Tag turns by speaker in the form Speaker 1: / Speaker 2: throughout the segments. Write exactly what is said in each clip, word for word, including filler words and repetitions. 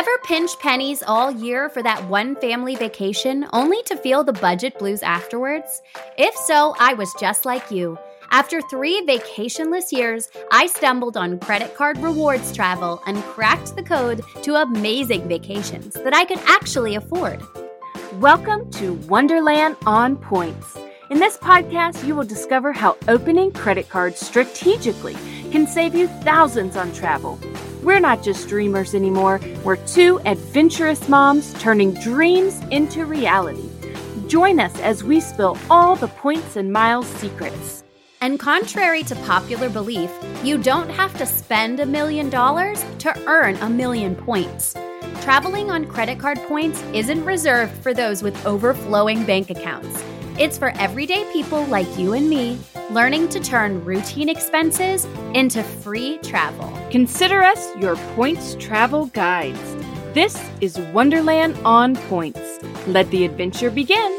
Speaker 1: Ever pinch pennies all year for that one family vacation only to feel the budget blues afterwards? If so, I was just like you. After three vacationless years, I stumbled on credit card rewards travel and cracked the code to amazing vacations that I could actually afford.
Speaker 2: Welcome to Wonderland on Points. In this podcast, you will discover how opening credit cards strategically can save you thousands on travel. We're not just dreamers anymore. We're two adventurous moms turning dreams into reality. Join us as we spill all the points and miles secrets.
Speaker 1: And contrary to popular belief, you don't have to spend a million dollars to earn a million points. Traveling on credit card points isn't reserved for those with overflowing bank accounts. It's for everyday people like you and me, learning to turn routine expenses into free travel.
Speaker 2: Consider us your points travel guides. This is Wonderland on Points. Let the adventure begin.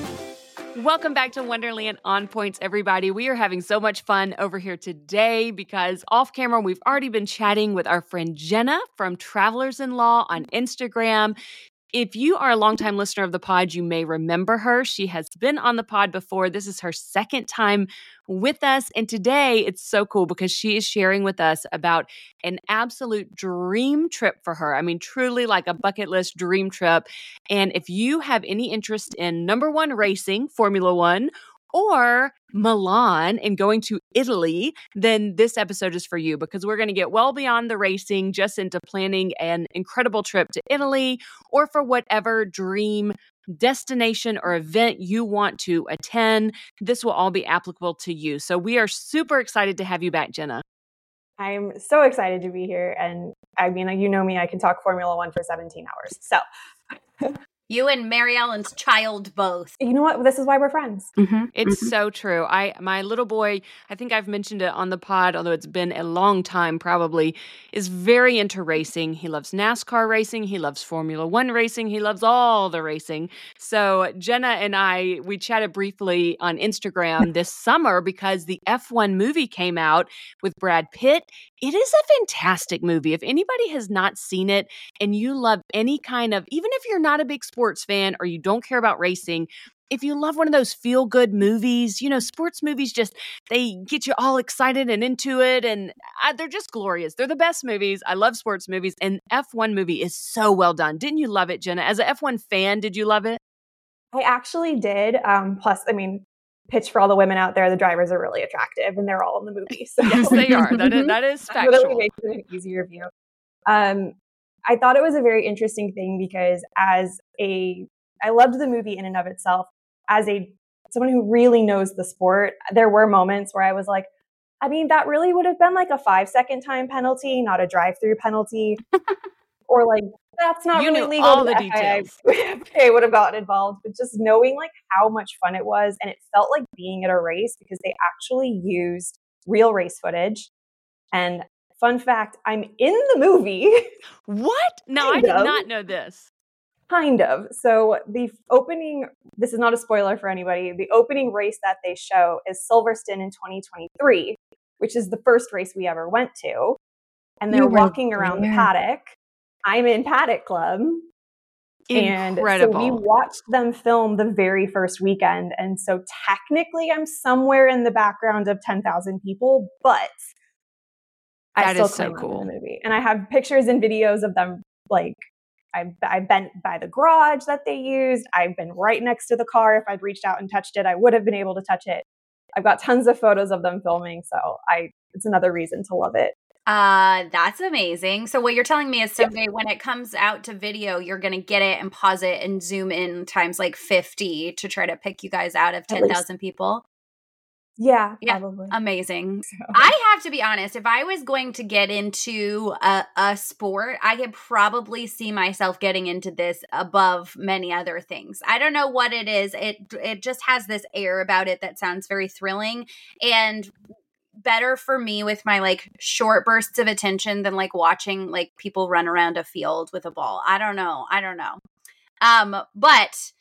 Speaker 2: Welcome back to Wonderland on Points, everybody. We are having so much fun over here today because off camera, we've already been chatting with our friend Jenna from Travelers in Law on Instagram. If you are a longtime listener of the pod, you may remember her. She has been on the pod before. This is her second time with us. And today it's so cool because she is sharing with us about an absolute dream trip for her. I mean, truly like a bucket list dream trip. And if you have any interest in number one racing, Formula One, or Milan and going to Italy, then this episode is for you because we're going to get well beyond the racing, just into planning an incredible trip to Italy or for whatever dream destination or event you want to attend. This will all be applicable to you. So we are super excited to have you back, Jenna.
Speaker 3: I'm so excited to be here. And I mean, you know me, I can talk Formula One for seventeen hours. So
Speaker 1: you and Mary Ellen's child both.
Speaker 3: You know what? This is why we're friends.
Speaker 2: Mm-hmm. It's mm-hmm. so true. I my little boy, I think I've mentioned it on the pod, although it's been a long time probably, is very into racing. He loves NASCAR racing. He loves Formula One racing. He loves all the racing. So Jenna and I, we chatted briefly on Instagram this summer because the F one movie came out with Brad Pitt. It is a fantastic movie. If anybody has not seen it and you love any kind of, even if you're not a big sports fan or you don't care about racing, if you love one of those feel-good movies, you know, sports movies just, they get you all excited and into it, and uh, they're just glorious. They're the best movies. I love sports movies, and F one movie is so well done. Didn't you love it, Jenna? As an F one fan, did you love it?
Speaker 3: I actually did. Um, plus, I mean, pitch for all the women out there, the drivers are really attractive, and they're all in the movie. So.
Speaker 2: Yes, they are. That is, that is factual.
Speaker 3: That really makes it an easier view. Um, I thought it was a very interesting thing because as a, I loved the movie in and of itself. As a someone who really knows the sport, there were moments where I was like, I mean, that really would have been like a five second time penalty, not a drive-through penalty. Or like, that's not
Speaker 2: you
Speaker 3: really
Speaker 2: knew
Speaker 3: legal.
Speaker 2: all the details.
Speaker 3: Okay, would have gotten involved. But just knowing like how much fun it was, and it felt like being at a race because they actually used real race footage. And fun fact, I'm in the movie.
Speaker 2: What? No, I did of. not know this.
Speaker 3: Kind of. So the opening, this is not a spoiler for anybody, the opening race that they show is Silverstone in twenty twenty-three, which is the first race we ever went to. And they're walking around the paddock. I'm in Paddock Club.
Speaker 2: Incredible.
Speaker 3: And so we watched them film the very first weekend. And so technically I'm somewhere in the background of ten thousand people, but I
Speaker 2: that
Speaker 3: still
Speaker 2: is so
Speaker 3: claim
Speaker 2: cool.
Speaker 3: I'm in the movie. And I have pictures and videos of them like I've, I've been by the garage that they used. I've been right next to the car. If I'd reached out and touched it, I would have been able to touch it. I've got tons of photos of them filming. So I, it's another reason to love it.
Speaker 1: Uh, that's amazing. So what you're telling me is someday yeah. when it comes out to video, you're going to get it and pause it and zoom in times like fifty to try to pick you guys out of ten thousand people.
Speaker 3: Yeah,
Speaker 1: yeah,
Speaker 3: probably.
Speaker 1: Amazing. So. I have to be honest, if I was going to get into a, a sport, I could probably see myself getting into this above many other things. I don't know what it is. It it just has this air about it that sounds very thrilling and better for me with my like short bursts of attention than like watching like people run around a field with a ball. I don't know. I don't know. Um, but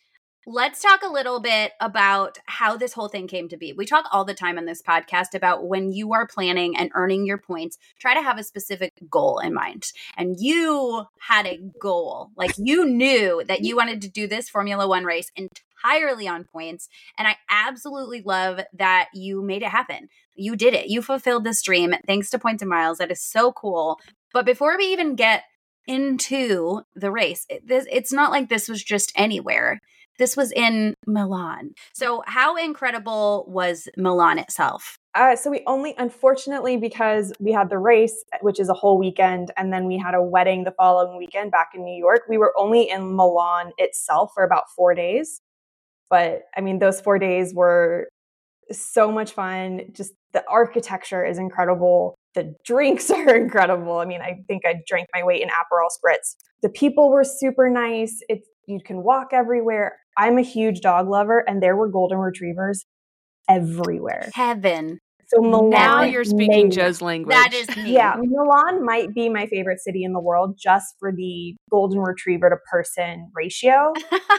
Speaker 1: Let's talk a little bit about how this whole thing came to be. We talk all the time on this podcast about when you are planning and earning your points, try to have a specific goal in mind. And you had a goal. Like you knew that you wanted to do this Formula One race entirely on points. And I absolutely love that you made it happen. You did it. You fulfilled this dream thanks to Points and Miles. That is so cool. But before we even get into the race, it, this, it's not like this was just anywhere. This was in Milan. So how incredible was Milan itself?
Speaker 3: Uh, so we only, unfortunately, because we had the race, which is a whole weekend, and then we had a wedding the following weekend back in New York, we were only in Milan itself for about four days. But I mean, those four days were so much fun. Just the architecture is incredible. The drinks are incredible. I mean, I think I drank my weight in Aperol Spritz. The people were super nice. It's, you can walk everywhere. I'm a huge dog lover, and there were golden retrievers everywhere.
Speaker 1: Heaven.
Speaker 3: So Milan,
Speaker 2: now you're speaking
Speaker 3: made,
Speaker 2: Joe's language.
Speaker 1: That is me.
Speaker 3: Yeah, Milan might be my favorite city in the world just for the golden retriever to person ratio.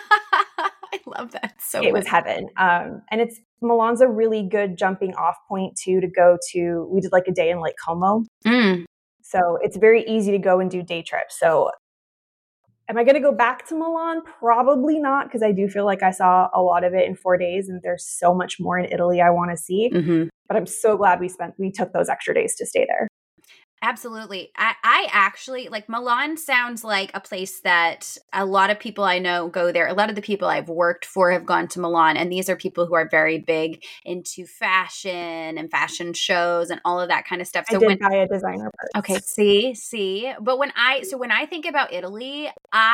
Speaker 1: I love that so
Speaker 3: It
Speaker 1: much.
Speaker 3: was heaven. Um, and it's Milan's a really good jumping off point too to go to. We did like a day in Lake Como.
Speaker 1: Mm.
Speaker 3: So it's very easy to go and do day trips. So am I going to go back to Milan? Probably not, because I do feel like I saw a lot of it in four days and there's so much more in Italy I want to see.
Speaker 1: Mm-hmm.
Speaker 3: But I'm so glad we spent, we took those extra days to stay there.
Speaker 1: Absolutely. I, I actually, like, Milan sounds like a place that a lot of people I know go there. A lot of the people I've worked for have gone to Milan, and these are people who are very big into fashion and fashion shows and all of that kind of stuff. So
Speaker 3: I did
Speaker 1: when,
Speaker 3: buy a designer purse.
Speaker 1: Okay, see, see. But when I, so when I think about Italy,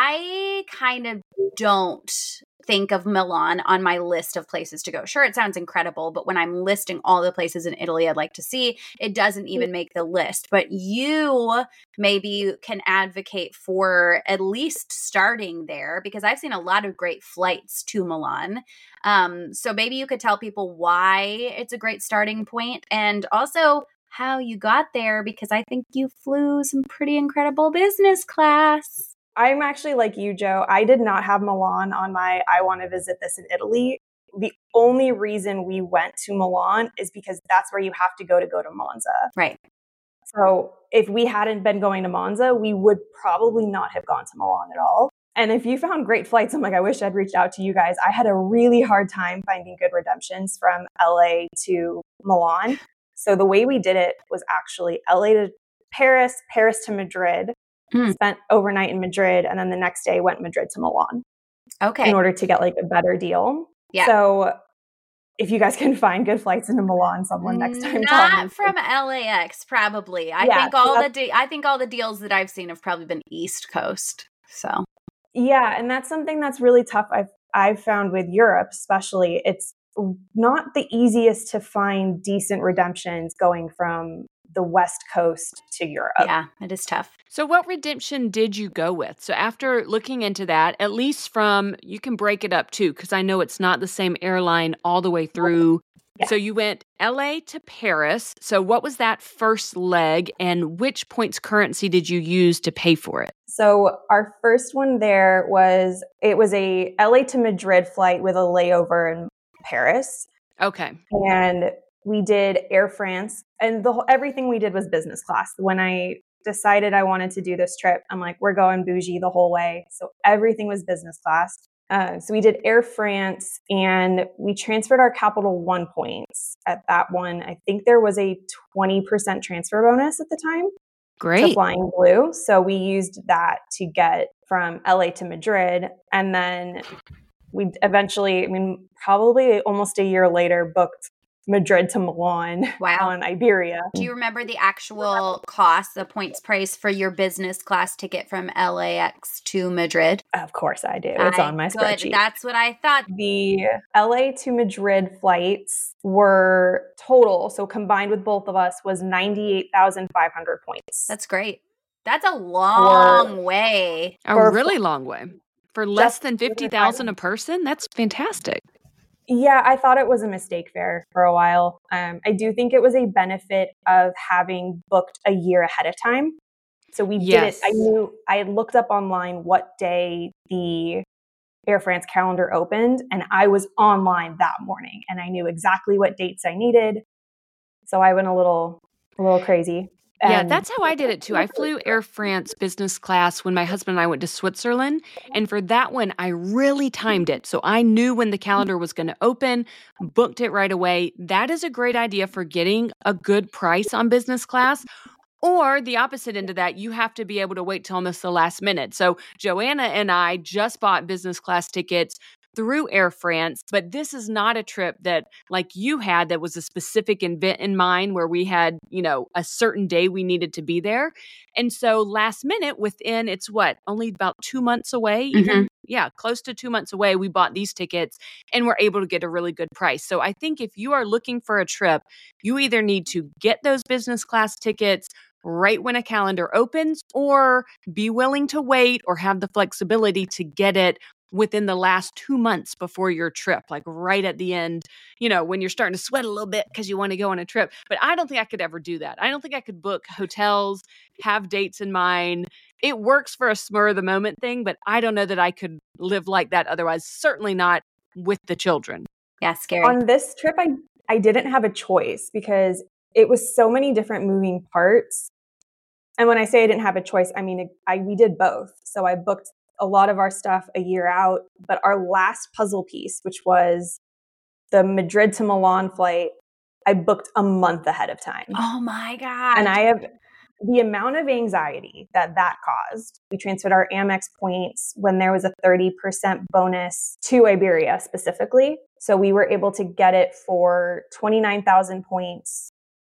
Speaker 1: I kind of don't think of Milan on my list of places to go. Sure, it sounds incredible, but when I'm listing all the places in Italy I'd like to see, it doesn't even make the list. But you maybe can advocate for at least starting there, because I've seen a lot of great flights to Milan. Um, so maybe you could tell people why it's a great starting point, and also how you got there, because I think you flew some pretty incredible business class.
Speaker 3: I'm actually like you, Joe. I did not have Milan on my I want to visit this in Italy. The only reason we went to Milan is because that's where you have to go to go to Monza.
Speaker 1: Right.
Speaker 3: So if we hadn't been going to Monza, we would probably not have gone to Milan at all. And if you found great flights, I'm like, I wish I'd reached out to you guys. I had a really hard time finding good redemptions from L A to Milan. So the way we did it was actually L A to Paris, Paris to Madrid. Hmm. Spent overnight in Madrid, and then the next day went Madrid to Milan.
Speaker 1: Okay.
Speaker 3: In order to get like a better deal.
Speaker 1: Yeah.
Speaker 3: So if you guys can find good flights into Milan, someone next time.
Speaker 1: Not from L A X, probably. I
Speaker 3: yeah,
Speaker 1: think all
Speaker 3: so
Speaker 1: the de- I think all the deals that I've seen have probably been East Coast. So
Speaker 3: yeah, and that's something that's really tough. I've I've found with Europe, especially, it's not the easiest to find decent redemptions going from the West Coast to Europe.
Speaker 1: Yeah, it is tough.
Speaker 2: So what redemption did you go with? So after looking into that, at least from, you can break it up too, because I know it's not the same airline all the way through. Yeah. So you went L A to Paris. So what was that first leg, and which points currency did you use to pay for it?
Speaker 3: So our first one there was, it was a L A to Madrid flight with a layover in Paris.
Speaker 2: Okay.
Speaker 3: And we did Air France, and the whole, everything we did was business class. When I decided I wanted to do this trip, I'm like, we're going bougie the whole way. So everything was business class. Uh, so we did Air France, and we transferred our Capital One points at that one. I think there was a twenty percent transfer bonus at the time.
Speaker 2: Great.
Speaker 3: To Flying Blue. So we used that to get from L A to Madrid. And then we eventually, I mean, probably almost a year later, booked Madrid to Milan.
Speaker 1: Wow.
Speaker 3: On Iberia.
Speaker 1: Do you remember the actual cost, the points price for your business class ticket from L A X to Madrid?
Speaker 3: Of course I do. It's
Speaker 1: I,
Speaker 3: on my
Speaker 1: good.
Speaker 3: spreadsheet.
Speaker 1: That's what I thought.
Speaker 3: The L A to Madrid flights were total, so combined with both of us, was ninety-eight thousand five hundred points.
Speaker 1: That's great. That's a long for, way.
Speaker 2: A really long way. For less than fifty thousand a person? That's fantastic.
Speaker 3: Yeah, I thought it was a mistake fare for a while. Um, I do think it was a benefit of having booked a year ahead of time. So we
Speaker 2: yes.
Speaker 3: did it. I knew, I had looked up online what day the Air France calendar opened, and I was online that morning and I knew exactly what dates I needed. So I went a little, a little crazy.
Speaker 2: Yeah,
Speaker 3: And
Speaker 2: that's how I did it too. I flew Air France business class when my husband and I went to Switzerland. And for that one, I really timed it. So I knew when the calendar was going to open, booked it right away. That is a great idea for getting a good price on business class. Or the opposite end of that, you have to be able to wait till almost the last minute. So Joanna and I just bought business class tickets through Air France, but this is not a trip that like you had that was a specific event in mind where we had, you know, a certain day we needed to be there. And so last minute within, it's what, only about two months away, even,
Speaker 1: Mm-hmm.
Speaker 2: yeah, close to two months away, we bought these tickets and we're able to get a really good price. So I think if you are looking for a trip, you either need to get those business class tickets right when a calendar opens, or be willing to wait or have the flexibility to get it within the last two months before your trip, like right at the end, you know, when you're starting to sweat a little bit because you want to go on a trip. But I don't think I could ever do that. I don't think I could book hotels, have dates in mind. It works for a spur of the moment thing, but I don't know that I could live like that otherwise, certainly not with the children.
Speaker 1: Yeah, scary.
Speaker 3: On this trip, I, I didn't have a choice because it was so many different moving parts. And when I say I didn't have a choice, I mean, I, we did both. So I booked a lot of our stuff a year out, but our last puzzle piece, which was the Madrid to Milan flight, I booked a month ahead of time.
Speaker 1: Oh my God.
Speaker 3: And I have the amount of anxiety that that caused. We transferred our Amex points when there was a thirty percent bonus to Iberia specifically. So we were able to get it for twenty-nine thousand points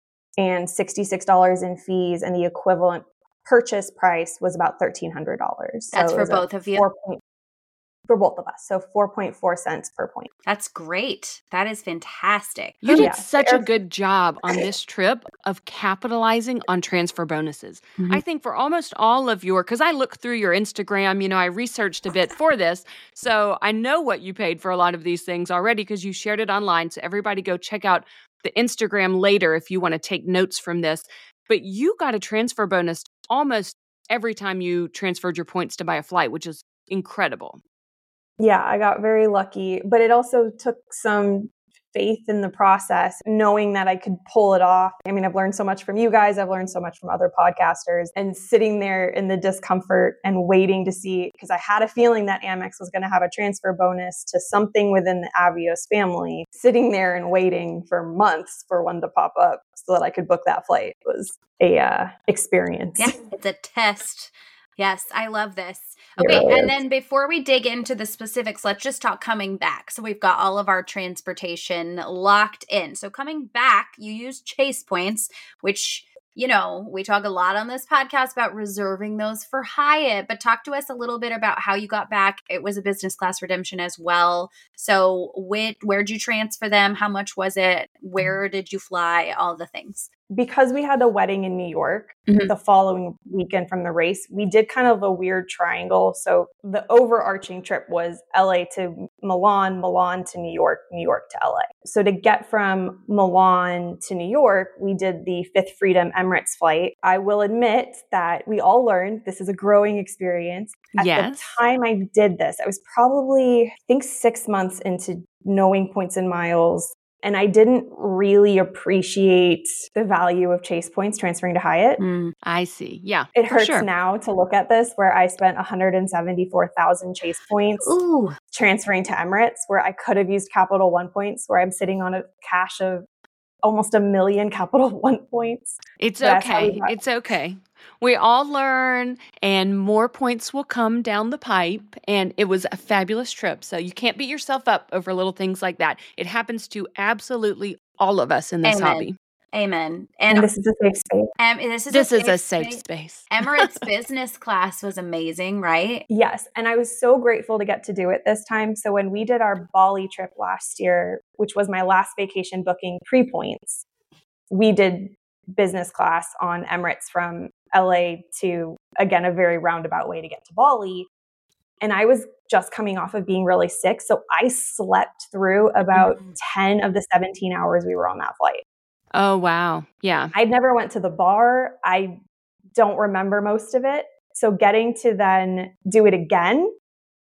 Speaker 3: and sixty-six dollars in fees, and the equivalent purchase price was about thirteen hundred dollars.
Speaker 1: That's
Speaker 3: so
Speaker 1: for both of you?
Speaker 3: Four point, for both of us. So four point four cents per point.
Speaker 1: That's great. That is fantastic.
Speaker 2: You did
Speaker 3: Yeah.
Speaker 2: such a good job on this trip of capitalizing on transfer bonuses.
Speaker 1: Mm-hmm.
Speaker 2: I think for almost all of your, because I looked through your Instagram, you know, I researched a bit for this. So I know what you paid for a lot of these things already because you shared it online. So everybody go check out the Instagram later if you want to take notes from this. But you got a transfer bonus almost every time you transferred your points to buy a flight, which is incredible.
Speaker 3: Yeah, I got very lucky, but it also took some faith in the process, knowing that I could pull it off. I mean, I've learned so much from you guys. I've learned so much from other podcasters, and sitting there in the discomfort and waiting to see, because I had a feeling that Amex was going to have a transfer bonus to something within the Avios family, sitting there and waiting for months for one to pop up so that I could book that flight was a uh, experience.
Speaker 1: Yeah, it's a test. Yes, I love this. Okay, and then before we dig into the specifics, let's just talk coming back. So we've got all of our transportation locked in. So coming back, you use Chase points, which, you know, we talk a lot on this podcast about reserving those for Hyatt, but talk to us a little bit about how you got back. It was a business class redemption as well. So wh- where'd you transfer them? How much was it? Where did you fly? All the things.
Speaker 3: Because we had a wedding in New York
Speaker 1: Mm-hmm.
Speaker 3: the following weekend from the race, we did kind of a weird triangle. So the overarching trip was L A to Milan, Milan to New York, New York to L A. So to get from Milan to New York, we did the Fifth Freedom Emirates flight. I will admit that we all learned this is a growing experience. At
Speaker 2: Yes.
Speaker 3: the time I did this, I was probably, I think, six months into knowing points and miles. And I didn't really appreciate the value of Chase points transferring to Hyatt.
Speaker 2: Mm, I see. Yeah.
Speaker 3: It
Speaker 2: for
Speaker 3: hurts
Speaker 2: sure.
Speaker 3: now to look at this where I spent one hundred seventy-four thousand Chase points
Speaker 1: Ooh.
Speaker 3: transferring to Emirates, where I could have used Capital One points, where I'm sitting on a cash of almost a million Capital One points.
Speaker 2: It's
Speaker 3: But that's how we
Speaker 2: okay.
Speaker 3: got-
Speaker 2: It's okay. We all learn, and more points will come down the pipe. And it was a fabulous trip. So you can't beat yourself up over little things like that. It happens to absolutely all of us in this
Speaker 1: Amen.
Speaker 2: hobby.
Speaker 1: Amen.
Speaker 3: And
Speaker 1: And
Speaker 3: this is a safe space.
Speaker 1: um, this is
Speaker 2: This
Speaker 1: a
Speaker 2: is a safe space.
Speaker 1: Emirates business class was amazing, right?
Speaker 3: Yes. And I was so grateful to get to do it this time. So when we did our Bali trip last year, which was my last vacation booking pre-points, we did business class on Emirates from L A to, again, a very roundabout way to get to Bali. And I was just coming off of being really sick. So I slept through about
Speaker 1: Mm.
Speaker 3: ten of the seventeen hours we were on that flight.
Speaker 2: Oh, wow. Yeah.
Speaker 3: I never went to the bar. I don't remember most of it. So getting to then do it again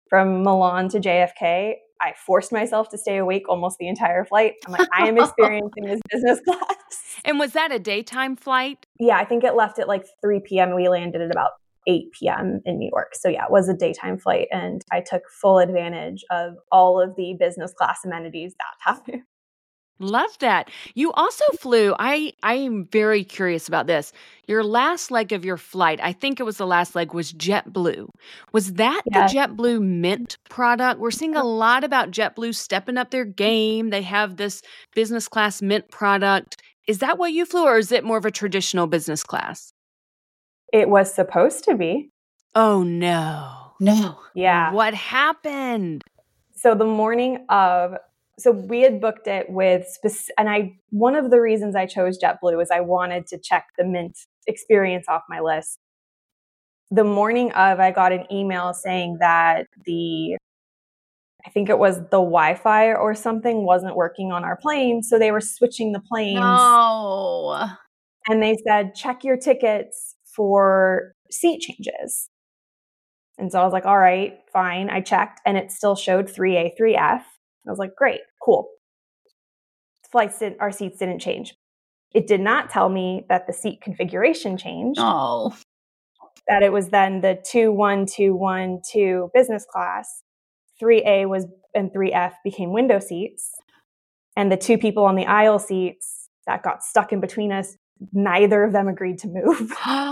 Speaker 3: from Milan to J F K. I forced myself to stay awake almost the entire flight. I'm like, I am experiencing this business class.
Speaker 2: And was that a daytime flight?
Speaker 3: Yeah, I think it left at like three p.m. We landed at about eight p.m. in New York. So yeah, it was a daytime flight. And I took full advantage of all of the business class amenities that time.
Speaker 2: Love that. You also flew, I I am very curious about this. Your last leg of your flight, I think it was the last leg, was JetBlue. Was that
Speaker 3: Yes.
Speaker 2: the JetBlue Mint product? We're seeing a lot about JetBlue stepping up their game. They have this business class Mint product. Is that what you flew, or is it more of a traditional business class?
Speaker 3: It was supposed to be.
Speaker 2: Oh, no.
Speaker 1: No.
Speaker 3: Yeah.
Speaker 2: What happened?
Speaker 3: So the morning of, so we had booked it with, spec- and I, one of the reasons I chose JetBlue is I wanted to check the Mint experience off my list. The morning of, I got an email saying that the, I think it was the Wi-Fi or something wasn't working on our plane. So they were switching the planes.
Speaker 1: No.
Speaker 3: And they said, check your tickets for seat changes. And so I was like, all right, fine. I checked and it still showed three A, three F. I was like, great, cool. Flights didn't, our seats didn't change. It did not tell me that the seat configuration changed.
Speaker 1: Oh.
Speaker 3: That it was then the two one two one two business class. three A was and three F became window seats. And the two people on the aisle seats that got stuck in between us, neither of them agreed to move.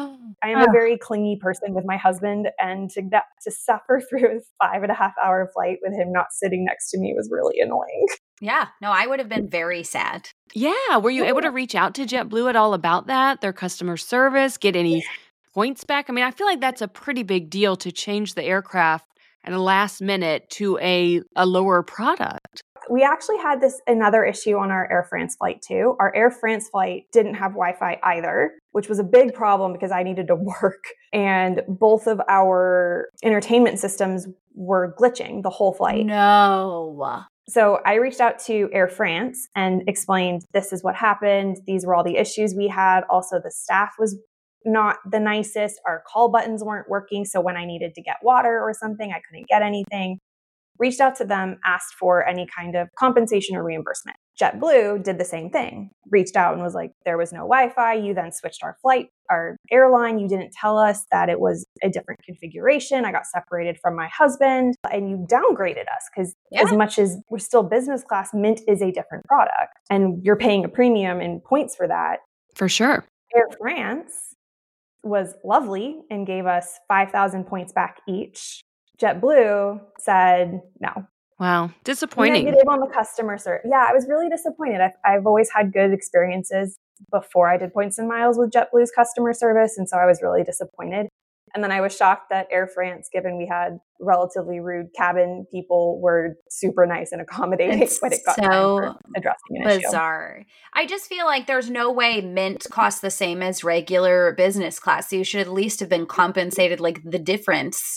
Speaker 3: I am a very clingy person with my husband, and to get, to suffer through a five and a half hour flight with him not sitting next to me was really annoying.
Speaker 1: Yeah. No, I would have been very sad.
Speaker 2: Yeah. Were you able to reach out to JetBlue at all about that, their customer service, get any points back? I mean, I feel like that's a pretty big deal to change the aircraft at a last minute to a, a lower product.
Speaker 3: We actually had this another issue on our Air France flight too. Our Air France flight didn't have Wi-Fi either, which was a big problem because I needed to work. And both of our entertainment systems were glitching the whole flight.
Speaker 1: No.
Speaker 3: So I reached out to Air France and explained, this is what happened. These were all the issues we had. Also, the staff was not the nicest. Our call buttons weren't working. So when I needed to get water or something, I couldn't get anything. Reached out to them, asked for any kind of compensation or reimbursement. JetBlue did the same thing. Reached out and was like, there was no Wi-Fi. You then switched our flight, our airline. You didn't tell us that it was a different configuration. I got separated from my husband and you downgraded us because
Speaker 1: Yeah.
Speaker 3: as much as we're still business class, Mint is a different product and you're paying a premium in points for that.
Speaker 2: For sure.
Speaker 3: Air France was lovely and gave us five thousand points back each. JetBlue said no.
Speaker 2: Wow. Disappointing.
Speaker 3: Negative on the customer service. Yeah, I was really disappointed. I've, I've always had good experiences before I did points and miles with JetBlue's customer service. And so I was really disappointed. And then I was shocked that Air France, given we had relatively rude cabin people, were super nice and accommodating
Speaker 1: It's
Speaker 3: when it got
Speaker 1: so
Speaker 3: time for addressing an issue.
Speaker 1: bizarre. I just feel like there's no way Mint costs the same as regular business class. So you should at least have been compensated like the difference.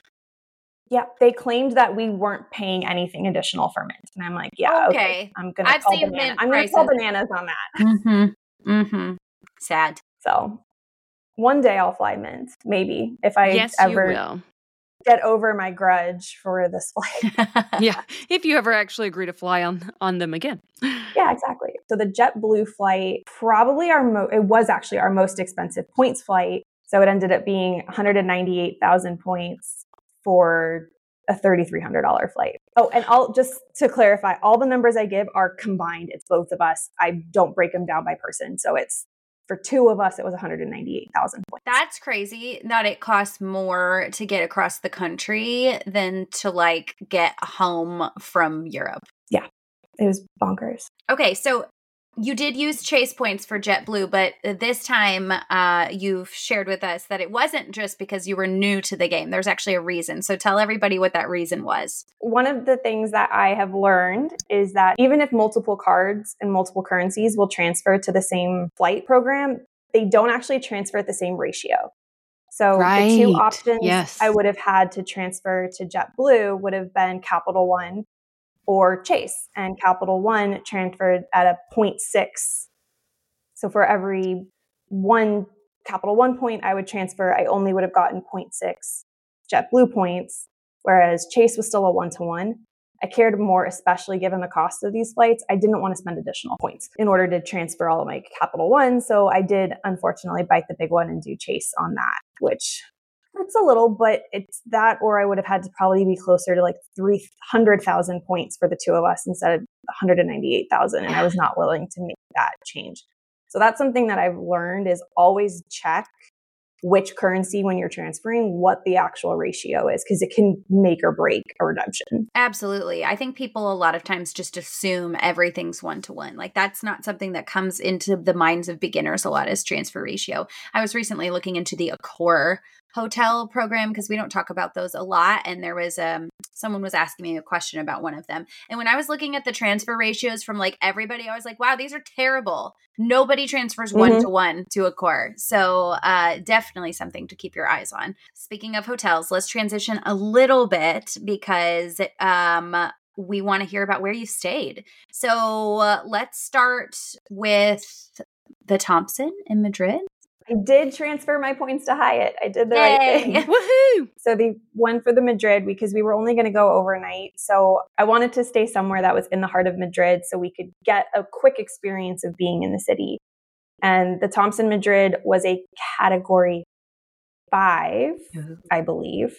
Speaker 3: Yeah, they claimed that we weren't paying anything additional for Mint. And I'm like, yeah, okay.
Speaker 1: Okay.
Speaker 3: I'm going to
Speaker 1: I've
Speaker 3: call
Speaker 1: seen
Speaker 3: banana.
Speaker 1: Mint
Speaker 3: I'm going to call
Speaker 1: prices.
Speaker 3: bananas on that.
Speaker 1: Mm-hmm. Mm-hmm. Sad.
Speaker 3: So one day I'll fly Mint, maybe, if I
Speaker 2: yes,
Speaker 3: ever
Speaker 2: you will.
Speaker 3: get over my grudge for this flight.
Speaker 2: Yeah. If you ever actually agree to fly on, on them again.
Speaker 3: Yeah, exactly. So the JetBlue flight, probably our, mo- it was actually our most expensive points flight. So it ended up being one hundred ninety-eight thousand points for a three thousand three hundred dollars flight. Oh, and I'll just to clarify, all the numbers I give are combined. It's both of us. I don't break them down by person. So it's for two of us, it was one hundred ninety-eight thousand points.
Speaker 1: That's crazy that it costs more to get across the country than to like get home from Europe.
Speaker 3: Yeah, it was bonkers.
Speaker 1: Okay, so you did use Chase points for JetBlue, but this time uh, you've shared with us that it wasn't just because you were new to the game. There's actually a reason. So tell everybody what that reason was.
Speaker 3: One of the things that I have learned is that even if multiple cards and multiple currencies will transfer to the same flight program, they don't actually transfer at the same ratio. So
Speaker 2: Right.
Speaker 3: the two options
Speaker 2: Yes.
Speaker 3: I would have had to transfer to JetBlue would have been Capital One or Chase, and Capital One transferred at a zero point six. So for every one Capital One point I would transfer, I only would have gotten zero point six JetBlue points, whereas Chase was still a one-to-one. I cared more, especially given the cost of these flights. I didn't want to spend additional points in order to transfer all of my Capital One. So I did, unfortunately, bite the big one and do Chase on that, which it's a little, but it's that, or I would have had to probably be closer to like three hundred thousand points for the two of us instead of one hundred ninety-eight thousand. And I was not willing to make that change. So that's something that I've learned is always check which currency when you're transferring, what the actual ratio is, because it can make or break a redemption.
Speaker 1: Absolutely. I think people a lot of times just assume everything's one to one. Like that's not something that comes into the minds of beginners a lot as transfer ratio. I was recently looking into the Accor hotel program because we don't talk about those a lot. And there was um someone was asking me a question about one of them. And when I was looking at the transfer ratios from like everybody, I was like, wow, these are terrible. Nobody transfers mm-hmm. one to one to Accor. So uh, definitely something to keep your eyes on. Speaking of hotels, let's transition a little bit because um, we want to hear about where you stayed. So uh, let's start with the Thompson in Madrid.
Speaker 3: I did transfer my points to Hyatt. I did the
Speaker 1: Yay.
Speaker 3: right thing.
Speaker 2: Woohoo!
Speaker 3: So the one for the Madrid, because we were only going to go overnight. So I wanted to stay somewhere that was in the heart of Madrid so we could get a quick experience of being in the city. And the Thompson Madrid was a category five, mm-hmm. I believe.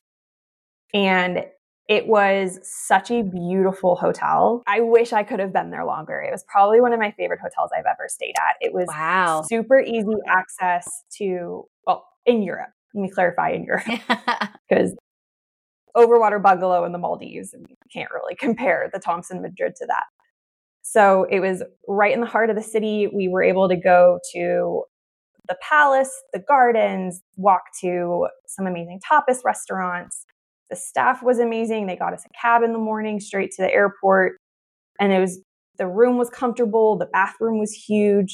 Speaker 3: And it was such a beautiful hotel. I wish I could have been there longer. It was probably one of my favorite hotels I've ever stayed at. It was
Speaker 1: wow.
Speaker 3: super easy access to, well, in Europe. Let me clarify in Europe. Because Overwater Bungalow in the Maldives, you can't really compare the Thompson Madrid to that. So it was right in the heart of the city. We were able to go to the palace, the gardens, walk to some amazing tapas restaurants. The staff was amazing. They got us a cab in the morning straight to the airport. And it was, the room was comfortable. The bathroom was huge.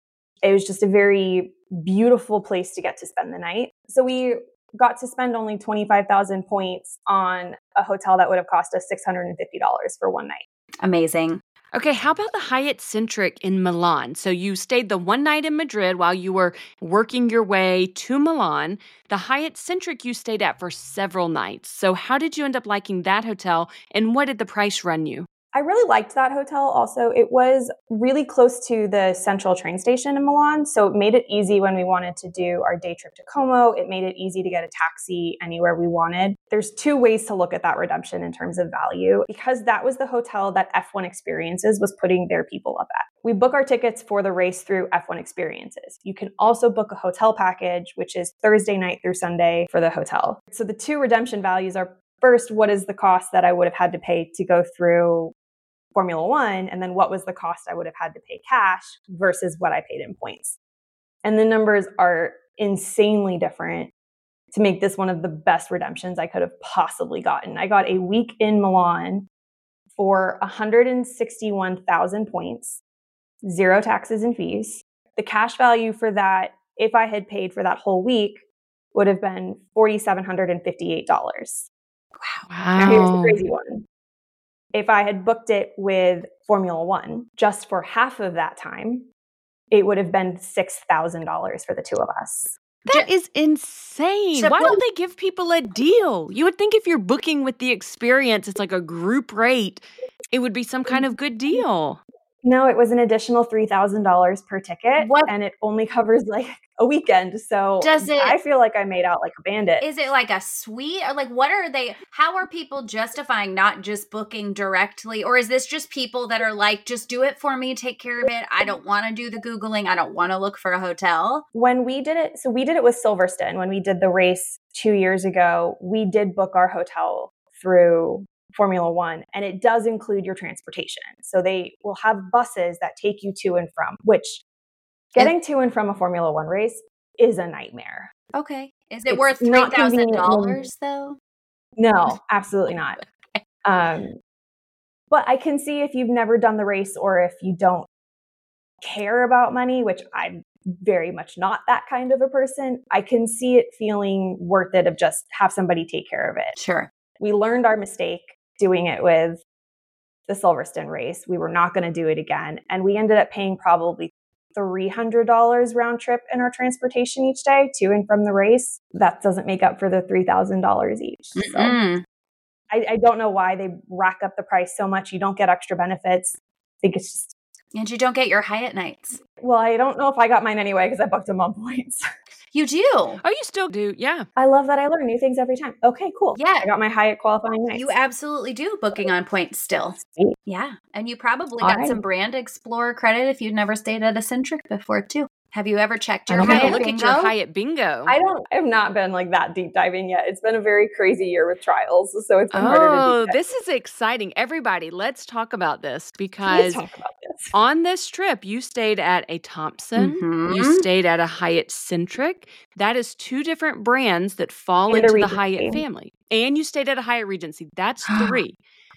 Speaker 3: It was just a very beautiful place to get to spend the night. So we got to spend only twenty-five thousand points on a hotel that would have cost us six hundred fifty dollars for one night.
Speaker 1: Amazing.
Speaker 2: Okay, how about the Hyatt Centric in Milan? So you stayed the one night in Madrid while you were working your way to Milan. The Hyatt Centric you stayed at for several nights. So how did you end up liking that hotel, and what did the price run you?
Speaker 3: I really liked that hotel also. It was really close to the central train station in Milan, so it made it easy when we wanted to do our day trip to Como. It made it easy to get a taxi anywhere we wanted. There's two ways to look at that redemption in terms of value, because that was the hotel that F one Experiences was putting their people up at. We book our tickets for the race through F one Experiences. You can also book a hotel package, which is Thursday night through Sunday for the hotel. So the two redemption values are, first, what is the cost that I would have had to pay to go through Formula One, and then what was the cost I would have had to pay cash versus what I paid in points. And the numbers are insanely different to make this one of the best redemptions I could have possibly gotten. I got a week in Milan for one hundred sixty-one thousand points, zero taxes and fees. The cash value for that, if I had paid for that whole week, would have been four thousand seven hundred fifty-eight dollars.
Speaker 2: Wow.
Speaker 3: Now here's the crazy one. If I had booked it with Formula One, just for half of that time, it would have been six thousand dollars for the two of us.
Speaker 2: That is insane.
Speaker 1: So
Speaker 2: Why don't they give people a deal? You would think if you're booking with the experience, it's like a group rate, it would be some kind of good deal.
Speaker 3: No, it was an additional three thousand dollars per ticket,
Speaker 1: what?
Speaker 3: And it only covers like a weekend. So
Speaker 1: Does it,
Speaker 3: I feel like I made out like a bandit.
Speaker 1: Is it like a suite, or like what are they, how are people justifying not just booking directly? Or is this just people that are like, just do it for me, take care of it. I don't want to do the Googling. I don't want to look for a hotel.
Speaker 3: When we did it, so we did it with Silverstone. When we did the race two years ago, we did book our hotel through Formula One, and it does include your transportation. So they will have buses that take you to and from, which getting to and from a Formula One race is a nightmare.
Speaker 1: Okay. Is it
Speaker 3: It's
Speaker 1: worth three
Speaker 3: not
Speaker 1: thousand
Speaker 3: convenient.
Speaker 1: dollars though?
Speaker 3: No, absolutely not. Um, but I can see if you've never done the race or if you don't care about money, which I'm very much not that kind of a person, I can see it feeling worth it of just have somebody take care of it.
Speaker 1: Sure.
Speaker 3: We learned our mistake doing it with the Silverstone race. We were not going to do it again. And we ended up paying probably three hundred dollars round trip in our transportation each day to and from the race. That doesn't make up for the three thousand dollars each. So. I, I don't know why they rack up the price so much. You don't get extra benefits. I think it's just.
Speaker 1: And you don't get your Hyatt nights.
Speaker 3: Well, I don't know if I got mine anyway because I booked them on points.
Speaker 1: You do?
Speaker 2: Oh, you still do? Yeah.
Speaker 3: I love that I learn new things every time. Okay, cool.
Speaker 1: Yeah.
Speaker 3: I got my Hyatt qualifying nights.
Speaker 1: You absolutely do booking on points still.
Speaker 3: Sweet.
Speaker 1: Yeah. And you probably
Speaker 3: All
Speaker 1: got
Speaker 3: right.
Speaker 1: some Brand Explorer credit if you'd never stayed at a Centric before too. Have you ever checked your
Speaker 3: I don't
Speaker 1: Hyatt
Speaker 3: know.
Speaker 2: Look
Speaker 1: bingo?
Speaker 2: at your Hyatt bingo.
Speaker 3: I don't. I have not been like that deep diving yet. It's been a very crazy year with trials, so it's been harder to
Speaker 2: Oh,
Speaker 3: deep dive.
Speaker 2: this is exciting. Everybody, let's talk about this
Speaker 3: Please
Speaker 2: because
Speaker 3: talk about this.
Speaker 2: on this trip, you stayed at a Thompson,
Speaker 1: Mhm.
Speaker 2: you stayed at a Hyatt Centric. That is two different brands that fall
Speaker 3: And a
Speaker 2: into the Hyatt
Speaker 3: Regency.
Speaker 2: family. And you stayed at a Hyatt Regency. That's three.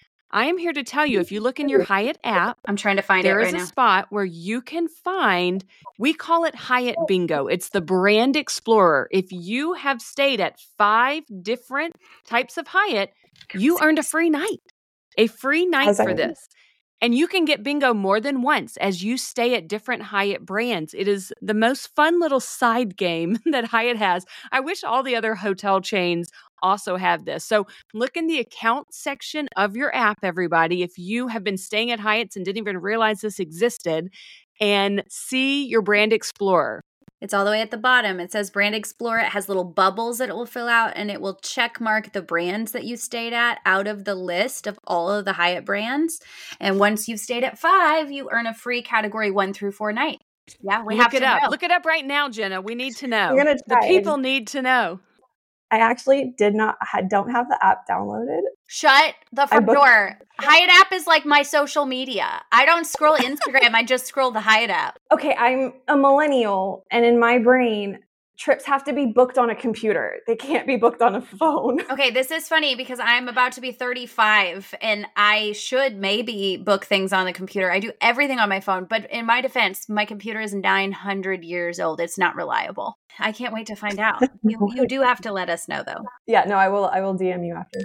Speaker 2: I am here to tell you, if you look in your Hyatt app,
Speaker 1: I'm trying to find
Speaker 2: there
Speaker 1: it
Speaker 2: is
Speaker 1: right
Speaker 2: a
Speaker 1: now.
Speaker 2: spot where you can find, we call it Hyatt Bingo. It's the Brand Explorer. If you have stayed at five different types of Hyatt, you earned a free night, a free night
Speaker 3: As I-
Speaker 2: for this. And you can get bingo more than once as you stay at different Hyatt brands. It is the most fun little side game that Hyatt has. I wish all the other hotel chains also have this. So look in the account section of your app, everybody, if you have been staying at Hyatt's and didn't even realize this existed, and see your Brand Explorer.
Speaker 1: It's all the way at the bottom. It says Brand Explorer. It has little bubbles that it will fill out, and it will check mark the brands that you stayed at out of the list of all of the Hyatt brands. And once you've stayed at five, you earn a free category one through four night. Yeah, we
Speaker 2: Look
Speaker 1: have
Speaker 2: it
Speaker 1: to
Speaker 2: up.
Speaker 1: know.
Speaker 2: Look it up right now, Jenna. We need to know.
Speaker 3: I'm gonna
Speaker 2: The
Speaker 3: try.
Speaker 2: people need to know.
Speaker 3: I actually did not. I don't have the app downloaded.
Speaker 1: Shut the
Speaker 3: I
Speaker 1: front
Speaker 3: booked-
Speaker 1: door. Hyatt app is like my social media. I don't scroll Instagram. I just scroll the Hyatt app.
Speaker 3: Okay, I'm a millennial, and in my brain, trips have to be booked on a computer. They can't be booked on a phone.
Speaker 1: Okay, this is funny because I'm about to be thirty-five and I should maybe book things on the computer. I do everything on my phone, but in my defense, my computer is nine hundred years old. It's not reliable. I can't wait to find out. You, you do have to let us know though.
Speaker 3: Yeah, no, I will. I will D M you after.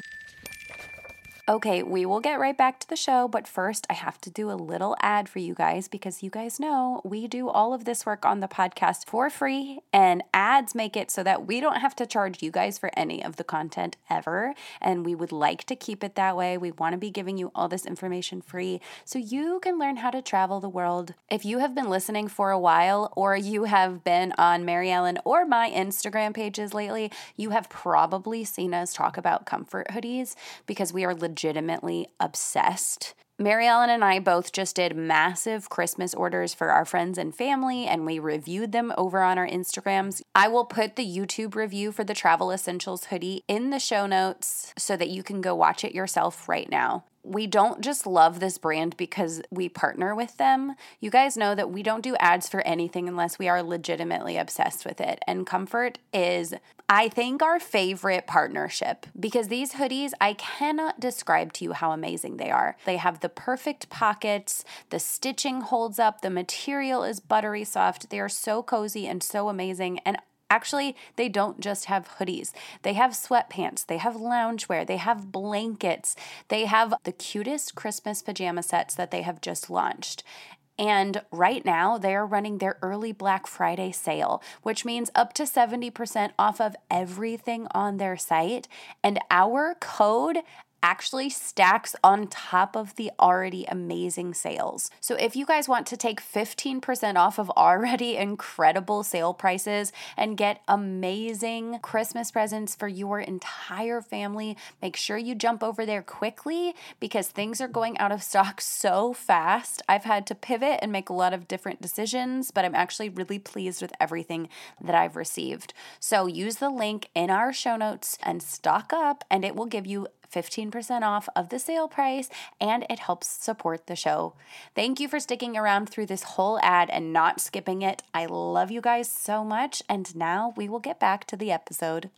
Speaker 4: Okay, we will get right back to the show, but first I have to do a little ad for you guys because you guys know we do all of this work on the podcast for free, and ads make it so that we don't have to charge you guys for any of the content ever, and we would like to keep it that way. We want to be giving you all this information free so you can learn how to travel the world. If you have been listening for a while, or you have been on Mary Ellen or my Instagram pages lately, you have probably seen us talk about comfort hoodies because we are legitimately obsessed. Mary Ellen and I both just did massive Christmas orders for our friends and family, and we reviewed them over on our Instagrams. I will put the YouTube review for the Travel Essentials hoodie in the show notes so that you can go watch it yourself right now. We don't just love this brand because we partner with them. You guys know that we don't do ads for anything unless we are legitimately obsessed with it. And Comfort is, I think, our favorite partnership because these hoodies, I cannot describe to you how amazing they are. They have the perfect pockets, the stitching holds up, the material is buttery soft. They are so cozy and so amazing. And actually, they don't just have hoodies. They have sweatpants, they have loungewear, they have blankets, they have the cutest Christmas pajama sets that they have just launched. And right now, they are running their early Black Friday sale, which means up to seventy percent off of everything on their site. And our code actually stacks on top of the already amazing sales. So if you guys want to take fifteen percent off of already incredible sale prices and get amazing Christmas presents for your entire family, make sure you jump over there quickly because things are going out of stock so fast. I've had to pivot and make a lot of different decisions, but I'm actually really pleased with everything that I've received. So use the link in our show notes and stock up, and it will give you fifteen percent off of the sale price, and it helps support the show. Thank you for sticking around through this whole ad and not skipping it. I love you guys so much, and now we will get back to the episode.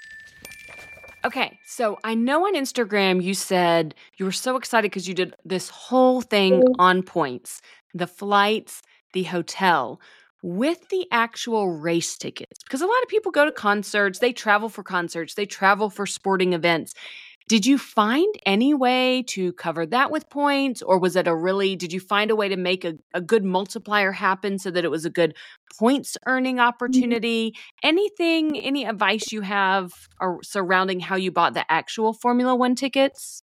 Speaker 2: Okay, so I know on Instagram you said you were so excited because you did this whole thing on points, the flights, the hotel, with the actual race tickets. Because a lot of people go to concerts, they travel for concerts, they travel for sporting events. Did you find any way to cover that with points, or was it a really, did you find a way to make a, a good multiplier happen so that it was a good points earning opportunity? Anything, any advice you have or surrounding how you bought the actual Formula One tickets?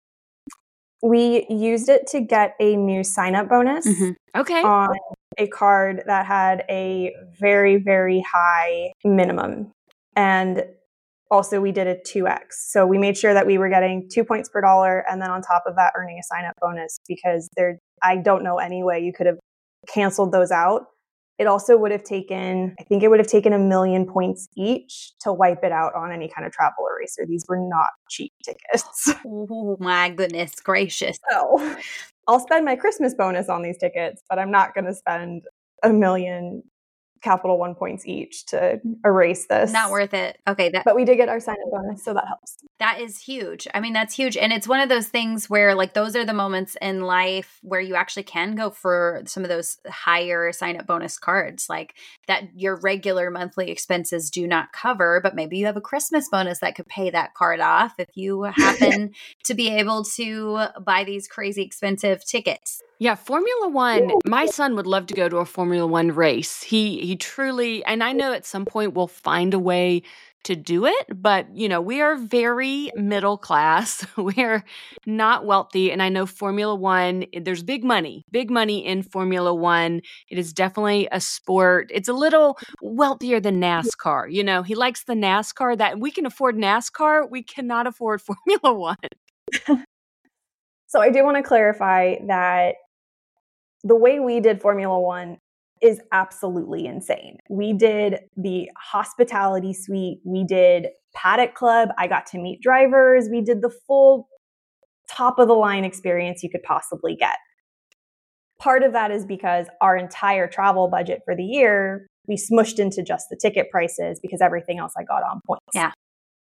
Speaker 3: We used it to get a new sign-up bonus
Speaker 2: Mm-hmm. Okay.
Speaker 3: on a card that had a very, very high minimum. And also we did a two X. So we made sure that we were getting two points per dollar, and then on top of that, earning a sign-up bonus, because there, I don't know any way you could have canceled those out. It also would have taken, I think it would have taken a million points each to wipe it out on any kind of travel eraser. These were not cheap tickets.
Speaker 1: Oh my goodness gracious.
Speaker 3: So I'll spend my Christmas bonus on these tickets, but I'm not going to spend a million Capital One points each to erase this.
Speaker 1: Not worth it. Okay. That,
Speaker 3: but we did get our sign-up bonus, so that helps.
Speaker 1: That is huge. I mean, that's huge. And it's one of those things where, like, those are the moments in life where you actually can go for some of those higher sign-up bonus cards, like that your regular monthly expenses do not cover, but maybe you have a Christmas bonus that could pay that card off if you happen to be able to buy these crazy expensive tickets.
Speaker 2: Yeah, Formula One, my son would love to go to a Formula One race. He he truly, and I know at some point we'll find a way to do it, but you know, we are very middle class. We're not wealthy, and I know Formula One, there's big money, big money in Formula One. It is definitely a sport. It's a little wealthier than NASCAR. You know, he likes the NASCAR. That we can afford NASCAR, we cannot afford Formula One.
Speaker 3: So I do want to clarify that the way we did Formula One is absolutely insane. We did the hospitality suite. We did Paddock Club. I got to meet drivers. We did the full top of the line experience you could possibly get. Part of that is because our entire travel budget for the year, we smushed into just the ticket prices because everything else I got on points.
Speaker 1: Yeah.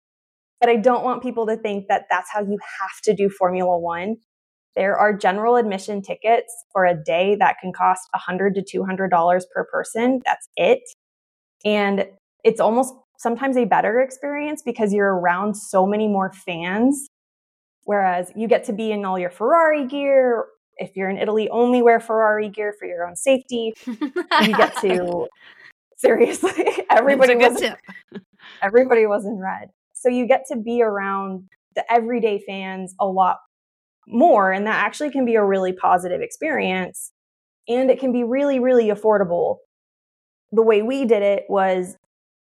Speaker 3: But I don't want people to think that that's how you have to do Formula One. There are general admission tickets for a day that can cost one hundred to two hundred dollars per person. That's it. And it's almost sometimes a better experience because you're around so many more fans. Whereas you get to be in all your Ferrari gear. If you're in Italy, only wear Ferrari gear for your own safety. You get to, seriously, everybody was, everybody was in red. So you get to be around the everyday fans a lot more, and that actually can be a really positive experience, and it can be really, really affordable. The way we did it was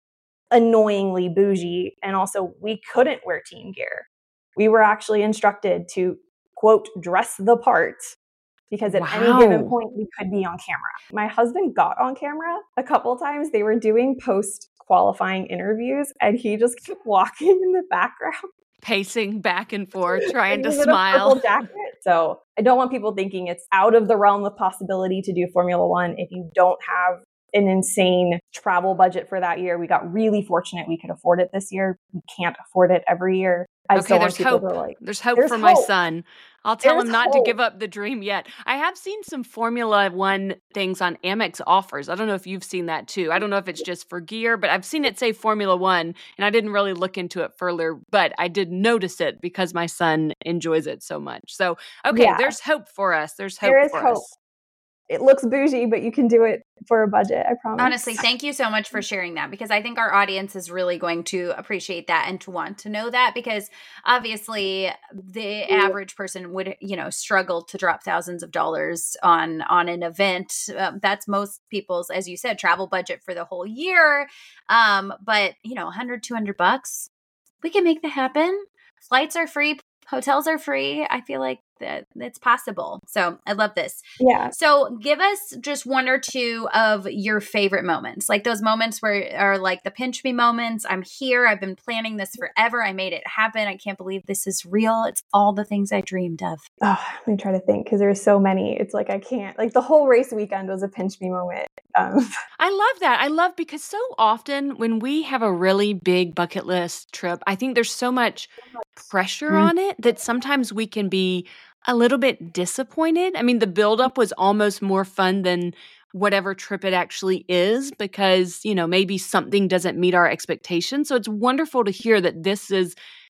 Speaker 3: annoyingly bougie, and also we couldn't wear team gear. We were actually instructed to, quote, dress the part, because at wow. any given point we could be on camera. My husband got on camera a couple times. They were doing post qualifying interviews, and he just kept walking in the background,
Speaker 2: pacing back and forth, trying to
Speaker 3: with
Speaker 2: smile.
Speaker 3: A purple jacket. So I don't want people thinking it's out of the realm of possibility to do Formula One if you don't have an insane travel budget for that year. We got really fortunate we could afford it this year. We can't afford it every year. I
Speaker 2: okay, there's hope. Like, there's hope there's for hope. my son. I'll tell there's him not hope. to give up the dream yet. I have seen some Formula One things on Amex offers. I don't know if you've seen that too. I don't know if it's just for gear, but I've seen it say Formula One, and I didn't really look into it further, but I did notice it because my son enjoys it so much. So, okay, yeah. there's hope for us. There's hope
Speaker 3: there is
Speaker 2: for
Speaker 3: hope.
Speaker 2: us.
Speaker 3: It looks bougie, but you can do it for a budget, I promise.
Speaker 1: Honestly, thank you so much for sharing that, because I think our audience is really going to appreciate that and to want to know that, because obviously the average person would, you know, struggle to drop thousands of dollars on on an event. Um, that's most people's, as you said, travel budget for the whole year. Um, but, you know, one hundred, two hundred bucks, we can make that happen. Flights are free. Hotels are free. I feel like that it's possible. So I love this.
Speaker 3: Yeah.
Speaker 1: So give us just one or two of your favorite moments, like those moments where are like the pinch me moments. I'm here. I've been planning this forever. I made it happen. I can't believe this is real. It's all the things I dreamed of.
Speaker 3: Oh, let me try to think, because there's so many. It's like I can't. Like the whole race weekend was a pinch me moment. Um.
Speaker 2: I love that. I love because so often when we have a really big bucket list trip, I think there's so much pressure mm. on it that sometimes we can be a little bit disappointed. I mean, the buildup was almost more fun than whatever trip it actually is, because, you know, maybe something doesn't meet our expectations. So it's wonderful to hear that this is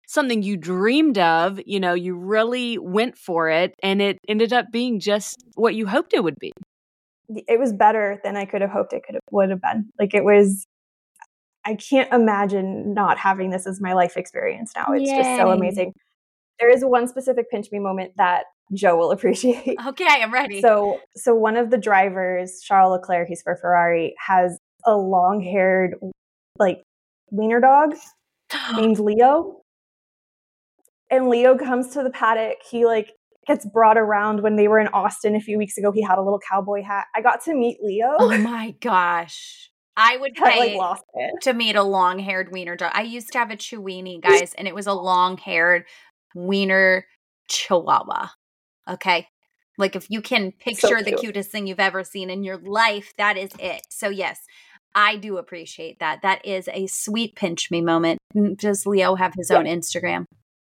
Speaker 2: something you dreamed of. You know, you really went for it, and it ended up being just what you hoped it would be.
Speaker 3: It was better than I could have hoped it could have, would have been. Like it was, I can't imagine not having this as my life experience now. It's just so
Speaker 1: Yay.
Speaker 3: amazing. There is one specific pinch me moment that Joe will appreciate.
Speaker 1: Okay, I'm ready.
Speaker 3: So, so one of the drivers, Charles Leclerc, he's for Ferrari, has a long-haired, like, wiener dog named Leo. And Leo comes to the paddock. He, like, gets brought around. When they were in Austin a few weeks ago, he had a little cowboy hat. I got to meet Leo.
Speaker 1: Oh my gosh. I would
Speaker 3: I,
Speaker 1: pay
Speaker 3: like, lost it.
Speaker 1: to meet a long-haired wiener dog. I used to have a Chiweenie, guys, and it was a long-haired wiener chihuahua. Okay? Like, if you can picture
Speaker 3: So
Speaker 1: the
Speaker 3: cute.
Speaker 1: cutest thing you've ever seen in your life, that is it. So, yes, I do appreciate that. That is a sweet pinch me moment. Does Leo have his own Instagram?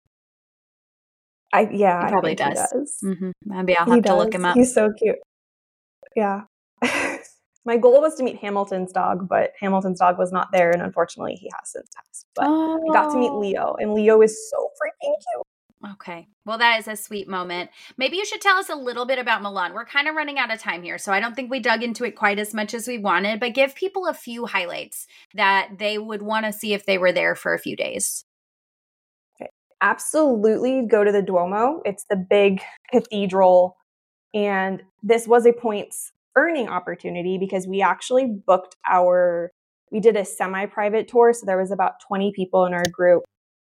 Speaker 3: I yeah,
Speaker 1: He probably
Speaker 3: I think
Speaker 1: does.
Speaker 3: He does.
Speaker 1: Mm-hmm. Maybe I'll
Speaker 3: He
Speaker 1: have to
Speaker 3: does.
Speaker 1: look him up.
Speaker 3: He's so cute. Yeah. My goal was to meet Hamilton's dog, but Hamilton's dog was not there, and unfortunately, he has since passed. But
Speaker 1: oh.
Speaker 3: I got to meet Leo, and Leo is so freaking cute.
Speaker 1: Okay. Well, that is a sweet moment. Maybe you should tell us a little bit about Milan. We're kind of running out of time here, so I don't think we dug into it quite as much as we wanted, but give people a few highlights that they would want to see if they were there for a few days.
Speaker 3: Okay. Absolutely go to the Duomo. It's the big cathedral, and this was a points earning opportunity because we actually booked our, we did a semi-private tour, so there was about twenty people in our group.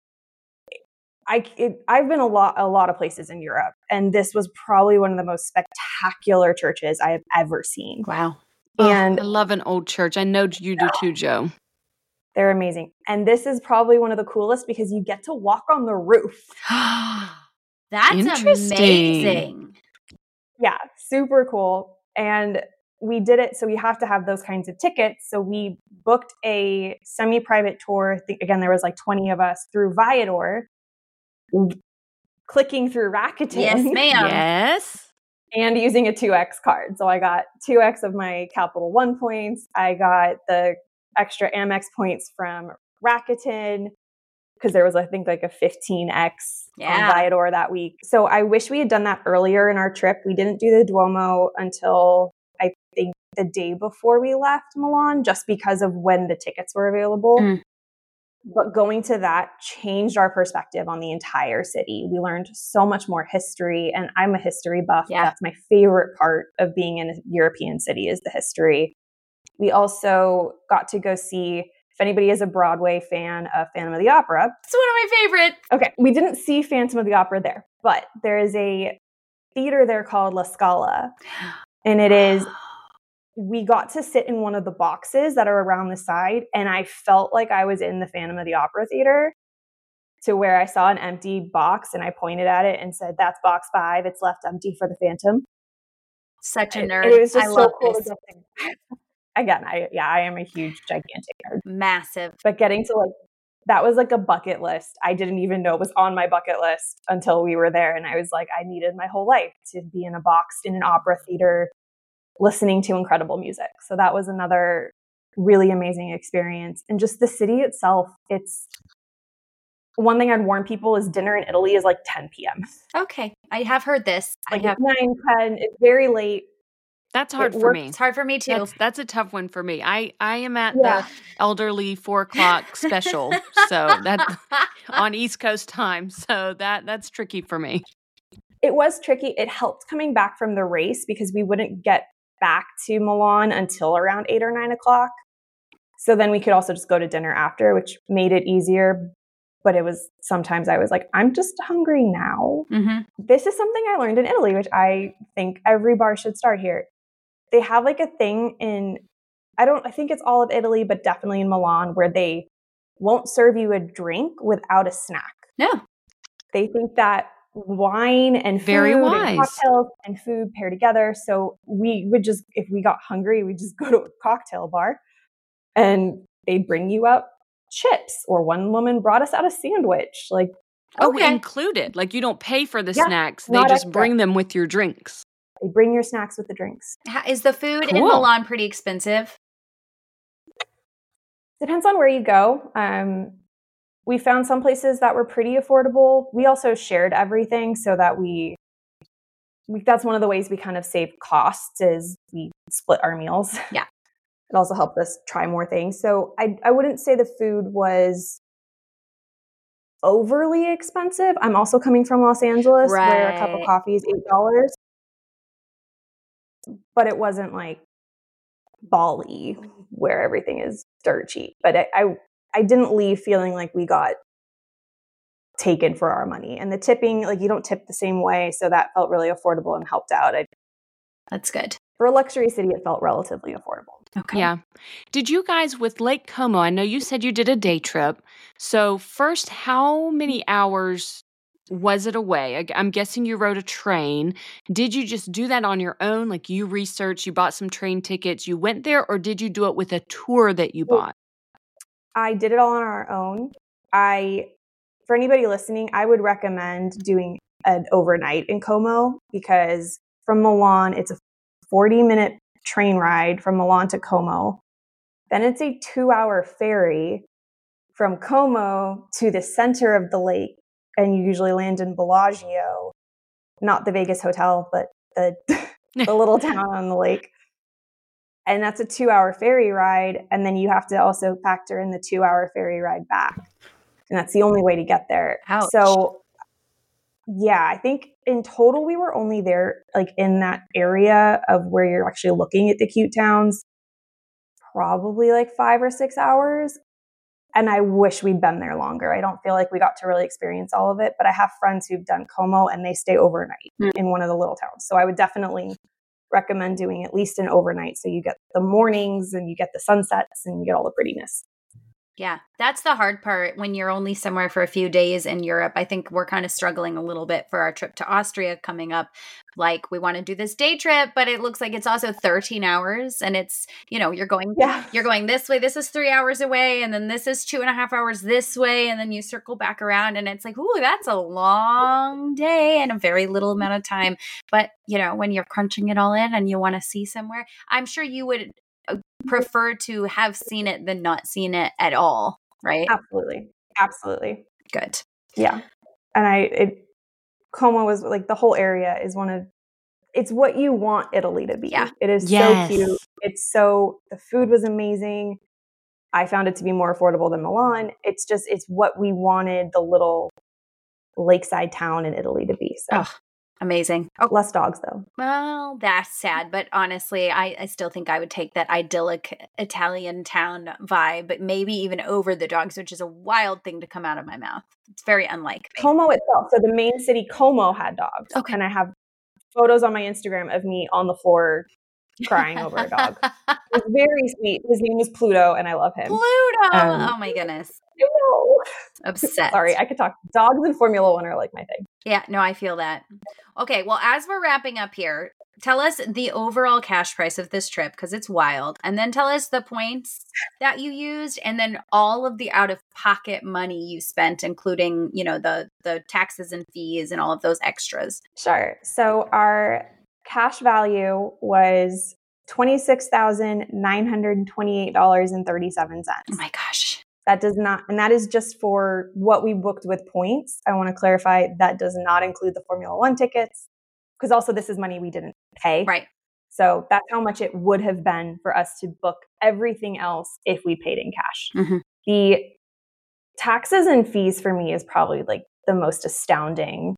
Speaker 3: I, it, I've been a lot, a lot of places in Europe, and this was probably one of the most spectacular churches I have ever seen.
Speaker 2: Wow.
Speaker 3: And
Speaker 2: oh, I love an old church. I know you do too, Joe.
Speaker 3: They're amazing. And this is probably one of the coolest because you get to walk on the roof.
Speaker 1: That's
Speaker 2: Interesting.
Speaker 1: amazing.
Speaker 3: Yeah, super cool. And we did it, so we have to have those kinds of tickets. So we booked a semi-private tour. I think, again, there was like twenty of us through Viator, clicking through Rakuten.
Speaker 1: Yes, ma'am.
Speaker 2: Yes.
Speaker 3: And using a two X card. So I got two X of my Capital One points. I got the extra Amex points from Rakuten because there was, I think, like a fifteen X
Speaker 1: Yeah.
Speaker 3: on Viator that week. So I wish we had done that earlier in our trip. We didn't do the Duomo until I think the day before we left Milan, just because of when the tickets were available.
Speaker 1: Mm.
Speaker 3: But going to that changed our perspective on the entire city. We learned so much more history, and I'm a history buff.
Speaker 1: Yeah.
Speaker 3: That's my favorite part of being in a European city is the history. We also got to go see, if anybody is a Broadway fan of Phantom of the Opera.
Speaker 1: It's one of my favorites.
Speaker 3: Okay, we didn't see Phantom of the Opera there, but there is a theater there called La Scala, and it is... we got to sit in one of the boxes that are around the side, and I felt like I was in the Phantom of the Opera theater, to where I saw an empty box and I pointed at it and said, "That's box five. It's left empty for the Phantom."
Speaker 1: Such a
Speaker 3: It,
Speaker 1: nerd.
Speaker 3: it was just
Speaker 1: I
Speaker 3: so
Speaker 1: love
Speaker 3: cool
Speaker 1: this.
Speaker 3: to get to. Again, I yeah, I am a huge, gigantic nerd.
Speaker 1: Massive.
Speaker 3: But getting to like, that was like a bucket list. I didn't even know it was on my bucket list until we were there, and I was like, I needed my whole life to be in a box in an opera theater, listening to incredible music. So that was another really amazing experience. And just the city itself, it's one thing I'd warn people is dinner in Italy is like ten p.m.
Speaker 1: Okay. I have heard this.
Speaker 3: Like
Speaker 1: I have.
Speaker 3: it's nine, ten, it's very late.
Speaker 2: That's hard
Speaker 3: It
Speaker 2: for
Speaker 3: works-
Speaker 2: me.
Speaker 1: It's hard for me too.
Speaker 2: That's, that's a tough one for me. I, I am at
Speaker 3: Yeah.
Speaker 2: the elderly four o'clock special, so that on East Coast time. So that that's tricky for me.
Speaker 3: It was tricky. It helped coming back from the race because we wouldn't get back to Milan until around eight or nine o'clock. So then we could also just go to dinner after, which made it easier. But it was sometimes I was like, I'm just hungry now.
Speaker 1: Mm-hmm.
Speaker 3: This is something I learned in Italy, which I think every bar should start here. They have like a thing in, I don't, I think it's all of Italy, but definitely in Milan, where they won't serve you a drink without a snack.
Speaker 1: No.
Speaker 3: They think that wine and food
Speaker 2: Very
Speaker 3: and
Speaker 2: wise.
Speaker 3: cocktails and food pair together. So we would just, if we got hungry, we'd just go to a cocktail bar and they'd bring you up chips, or one woman brought us out a sandwich. Like,
Speaker 2: Oh,
Speaker 1: Okay.
Speaker 2: included. Like you don't pay for the
Speaker 3: Yeah,
Speaker 2: snacks. They
Speaker 3: not
Speaker 2: just
Speaker 3: extra.
Speaker 2: bring them with your drinks.
Speaker 3: they bring your snacks with the drinks.
Speaker 1: Ha- Is the food in
Speaker 2: Cool.
Speaker 1: Milan pretty expensive?
Speaker 3: Depends on where you go. Um, we found some places that were pretty affordable. We also shared everything so that we, we that's one of the ways we kind of save costs is we split our meals.
Speaker 1: Yeah.
Speaker 3: It also helped us try more things. So I, I wouldn't say the food was overly expensive. I'm also coming from Los Angeles
Speaker 1: Right.
Speaker 3: where a cup of coffee is eight dollars. But it wasn't like Bali where everything is dirt cheap. But I, I, I didn't leave feeling like we got taken for our money. And the tipping, like you don't tip the same way. So that felt really affordable and helped out. I,
Speaker 1: That's good.
Speaker 3: For a luxury city, it felt relatively affordable.
Speaker 2: Okay. Yeah. Did you guys with Lake Como, I know you said you did a day trip. So first, how many hours was it away? I'm guessing you rode a train. Did you just do that on your own? Like you researched, you bought some train tickets, you went there, or did you do it with a tour that you bought?
Speaker 3: I did it all on our own. I, for anybody listening, I would recommend doing an overnight in Como because from Milan, it's a forty minute train ride from Milan to Como. Then it's a two hour ferry from Como to the center of the lake. And you usually land in Bellagio, not the Vegas hotel, but the, the little town on the lake. And that's a two hour ferry ride. And then you have to also factor in the two hour ferry ride back. And that's the only way to get there.
Speaker 1: Ouch.
Speaker 3: So yeah, I think in total, we were only there like in that area of where you're actually looking at the cute towns, probably like five or six hours. And I wish we'd been there longer. I don't feel like we got to really experience all of it, but I have friends who've done Como and they stay overnight mm. in one of the little towns. So I would definitely recommend doing at least an overnight. So you get the mornings and you get the sunsets and you get all the prettiness.
Speaker 1: Yeah, that's the hard part when you're only somewhere for a few days in Europe. I think we're kind of struggling a little bit for our trip to Austria coming up. Like we want to do this day trip, but it looks like it's also thirteen hours and it's, you know, you're going, yeah. you're going this way. This is three hours away. And then this is two and a half hours this way. And then you circle back around and it's like, ooh, that's a long day and a very little amount of time. But, you know, when you're crunching it all in and you want to see somewhere, I'm sure you would prefer to have seen it than not seen it at all, right?
Speaker 3: Absolutely. Absolutely.
Speaker 1: Good.
Speaker 3: Yeah. And I, it, Como was like the whole area is one of, it's what you want Italy to be.
Speaker 1: Yeah.
Speaker 3: It is
Speaker 2: yes.
Speaker 3: so cute. It's so, the food was amazing. I found it to be more affordable than Milan. It's just, it's what we wanted the little lakeside town in Italy to be. So.
Speaker 1: Oh. Amazing.
Speaker 3: Oh, less dogs though.
Speaker 1: Well, that's sad. But honestly, I, I still think I would take that idyllic Italian town vibe, but maybe even over the dogs, which is a wild thing to come out of my mouth. It's very unlike me.
Speaker 3: Como itself. So the main city, Como, had dogs.
Speaker 1: Okay.
Speaker 3: And I have photos on my Instagram of me on the floor crying over a dog. It was very sweet. His name is Pluto and I love him.
Speaker 1: Pluto!
Speaker 3: Um,
Speaker 1: oh my goodness.
Speaker 3: I know.
Speaker 1: Obsessed.
Speaker 3: Sorry, I could talk. Dogs and Formula One are like my thing.
Speaker 1: Yeah, no, I feel that. Okay, well, as we're wrapping up here, tell us the overall cash price of this trip because it's wild. And then tell us the points that you used and then all of the out-of-pocket money you spent, including, you know, the the taxes and fees and all of those extras.
Speaker 3: Sure. So our cash value was twenty-six thousand nine hundred twenty-eight dollars and thirty-seven cents.
Speaker 1: Oh my gosh.
Speaker 3: That does not, and that is just for what we booked with points. I want to clarify that does not include the Formula One tickets because also this is money we didn't pay.
Speaker 1: Right.
Speaker 3: So that's how much it would have been for us to book everything else if we paid in cash.
Speaker 1: Mm-hmm.
Speaker 3: The taxes and fees for me is probably like the most astounding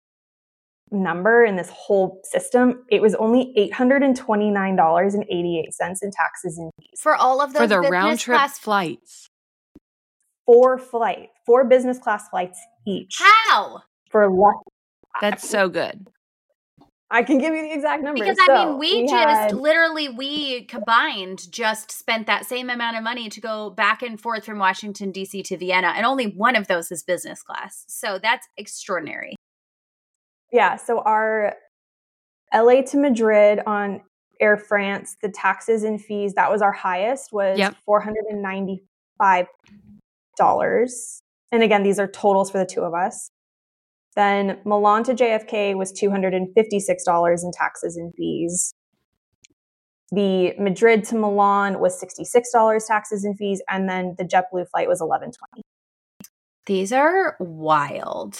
Speaker 3: number in this whole system. It was only eight hundred twenty-nine dollars and eighty-eight cents in taxes and fees.
Speaker 1: For all of those
Speaker 2: for the
Speaker 1: business
Speaker 2: round trip
Speaker 1: class
Speaker 2: flights.
Speaker 3: Four flight, four business class flights each.
Speaker 1: How?
Speaker 3: For less.
Speaker 2: That's so good.
Speaker 3: I can give you the exact number.
Speaker 1: Because
Speaker 3: so,
Speaker 1: I mean, we,
Speaker 3: we
Speaker 1: just
Speaker 3: had,
Speaker 1: literally, we combined just spent that same amount of money to go back and forth from Washington, D C to Vienna. And only one of those is business class. So that's extraordinary.
Speaker 3: Yeah. So our L A to Madrid on Air France, the taxes and fees, that was our highest, was
Speaker 2: yep.
Speaker 3: four hundred ninety-five dollars. And again, these are totals for the two of us. Then Milan to J F K was two hundred fifty-six dollars in taxes and fees. The Madrid to Milan was sixty-six dollars taxes and fees. And then the JetBlue flight was eleven twenty.
Speaker 1: These are wild.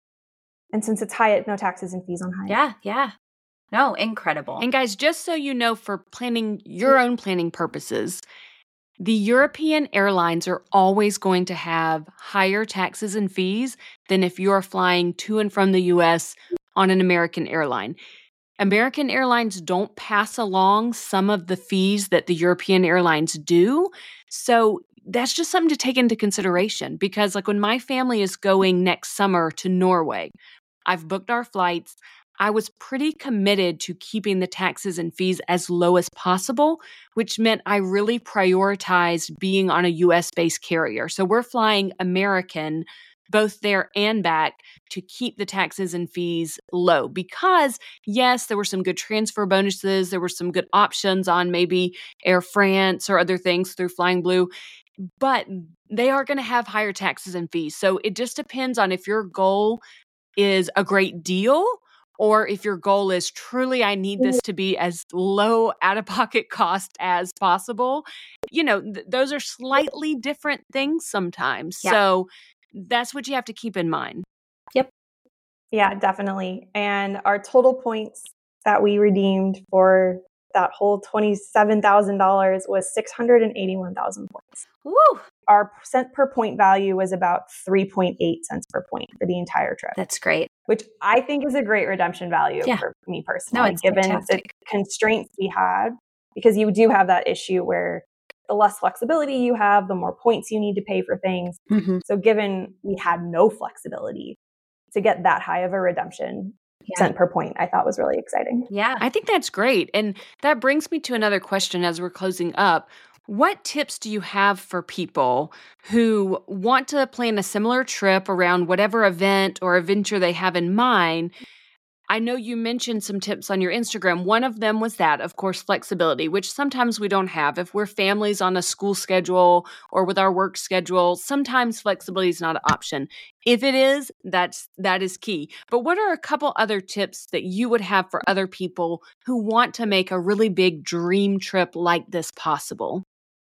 Speaker 3: And since it's Hyatt, no taxes and fees on Hyatt.
Speaker 1: Yeah, yeah. No, incredible.
Speaker 2: And guys, just so you know, for planning your own planning purposes, the European airlines are always going to have higher taxes and fees than if you're flying to and from the U S on an American airline. American airlines don't pass along some of the fees that the European airlines do. So that's just something to take into consideration, because like when my family is going next summer to Norway, I've booked our flights. I was pretty committed to keeping the taxes and fees as low as possible, which meant I really prioritized being on a U S-based carrier. So we're flying American both there and back to keep the taxes and fees low, because yes, there were some good transfer bonuses. There were some good options on maybe Air France or other things through Flying Blue, but they are going to have higher taxes and fees. So it just depends on if your goal is a great deal, or if your goal is truly, I need this to be as low out-of-pocket cost as possible. You know, th- those are slightly different things sometimes.
Speaker 1: Yeah.
Speaker 2: So that's what you have to keep in mind.
Speaker 1: Yep.
Speaker 3: Yeah, definitely. And our total points that we redeemed for that whole twenty-seven thousand dollars was six hundred eighty-one thousand points.
Speaker 1: Woo!
Speaker 3: Our cent per point value was about three point eight cents per point for the entire trip.
Speaker 1: That's great.
Speaker 3: Which I think is a great redemption value
Speaker 1: Yeah.
Speaker 3: for me personally,
Speaker 1: No, it's
Speaker 3: given
Speaker 1: fantastic.
Speaker 3: the constraints we had, because you do have that issue where the less flexibility you have, the more points you need to pay for things.
Speaker 1: Mm-hmm.
Speaker 3: So given we had no flexibility, to get that high of a redemption
Speaker 1: Yeah.
Speaker 3: cent per point, I thought was really exciting.
Speaker 1: Yeah.
Speaker 2: I think that's great. And that brings me to another question as we're closing up. What tips do you have for people who want to plan a similar trip around whatever event or adventure they have in mind? I know you mentioned some tips on your Instagram. One of them was that, of course, flexibility, which sometimes we don't have. If we're families on a school schedule or with our work schedule, sometimes flexibility is not an option. If it is, that's that is key. But what are a couple other tips that you would have for other people who want to make a really big dream trip like this possible?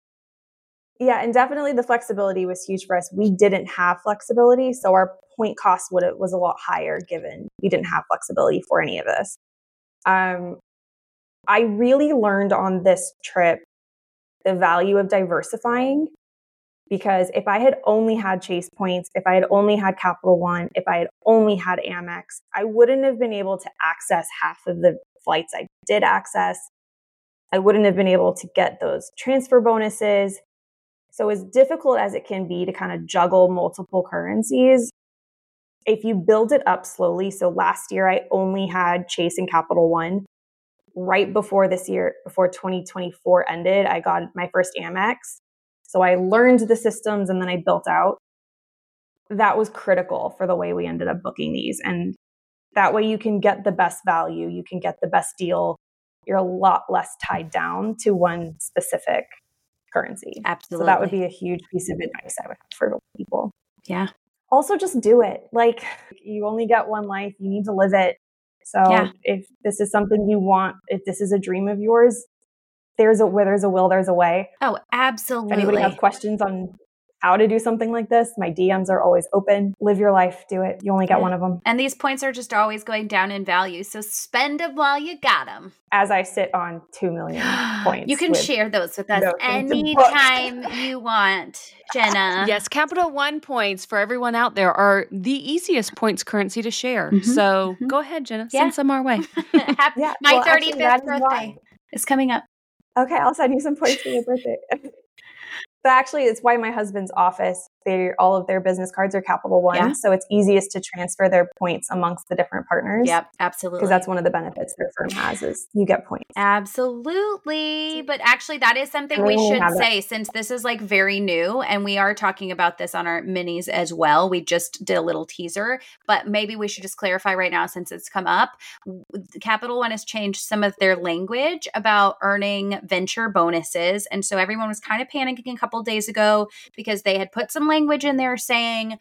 Speaker 3: Yeah, and definitely the flexibility was huge for us. We didn't have flexibility, so our point cost would was a lot higher given we didn't have flexibility for any of this. Um, I really learned on this trip the value of diversifying, because if I had only had Chase points, if I had only had Capital One, if I had only had Amex, I wouldn't have been able to access half of the flights I did access. I wouldn't have been able to get those transfer bonuses. So as difficult as it can be to kind of juggle multiple currencies, if you build it up slowly. So last year, I only had Chase and Capital One. Right before this year, before twenty twenty-four ended, I got my first Amex. So I learned the systems and then I built out. That was critical for the way we ended up booking these. And that way you can get the best value, you can get the best deal. You're a lot less tied down to one specific currency.
Speaker 1: Absolutely.
Speaker 3: So that would be a huge piece of advice I would have for people.
Speaker 1: Yeah.
Speaker 3: Also, just do it. Like, you only get one life. You need to live it. So
Speaker 1: Yeah.
Speaker 3: if this is something you want, if this is a dream of yours, there's a where there's a will, there's a way.
Speaker 1: Oh,
Speaker 3: If
Speaker 1: absolutely.
Speaker 3: anybody has questions on how to do something like this, my D Ms are always open. Live your life. Do it. You only get
Speaker 1: Yeah.
Speaker 3: one of them.
Speaker 1: And these points are just always going down in value. So spend them while you got them.
Speaker 3: As I sit on two million points.
Speaker 1: You can
Speaker 3: with
Speaker 1: share those with us
Speaker 3: no things to book.
Speaker 1: anytime you want, Jenna.
Speaker 2: Yes, Capital One points for everyone out there are the easiest points currency to share.
Speaker 1: Mhm,
Speaker 2: So
Speaker 1: mhm.
Speaker 2: go ahead, Jenna.
Speaker 1: Yeah.
Speaker 2: Send some our way.
Speaker 1: Happy-
Speaker 3: Yeah,
Speaker 1: My
Speaker 3: well, actually,
Speaker 1: thirty-fifth
Speaker 3: that is why-
Speaker 1: birthday is coming up.
Speaker 3: Okay, I'll send you some points for your birthday. But actually, it's why my husband's office, they all of their business cards are Capital One.
Speaker 1: Yeah.
Speaker 3: So it's easiest to transfer their points amongst the different partners.
Speaker 1: Yep, absolutely.
Speaker 3: Because that's one of the benefits their firm has is you get points.
Speaker 1: Absolutely. But actually, that is something
Speaker 3: And
Speaker 1: we
Speaker 3: we only
Speaker 1: should
Speaker 3: have that.
Speaker 1: say, since this is like very new and we are talking about this on our minis as well. We just did a little teaser, but maybe we should just clarify right now since it's come up. Capital One has changed some of their language about earning venture bonuses. And so everyone was kind of panicking a couple couple days ago because they had put some language in there saying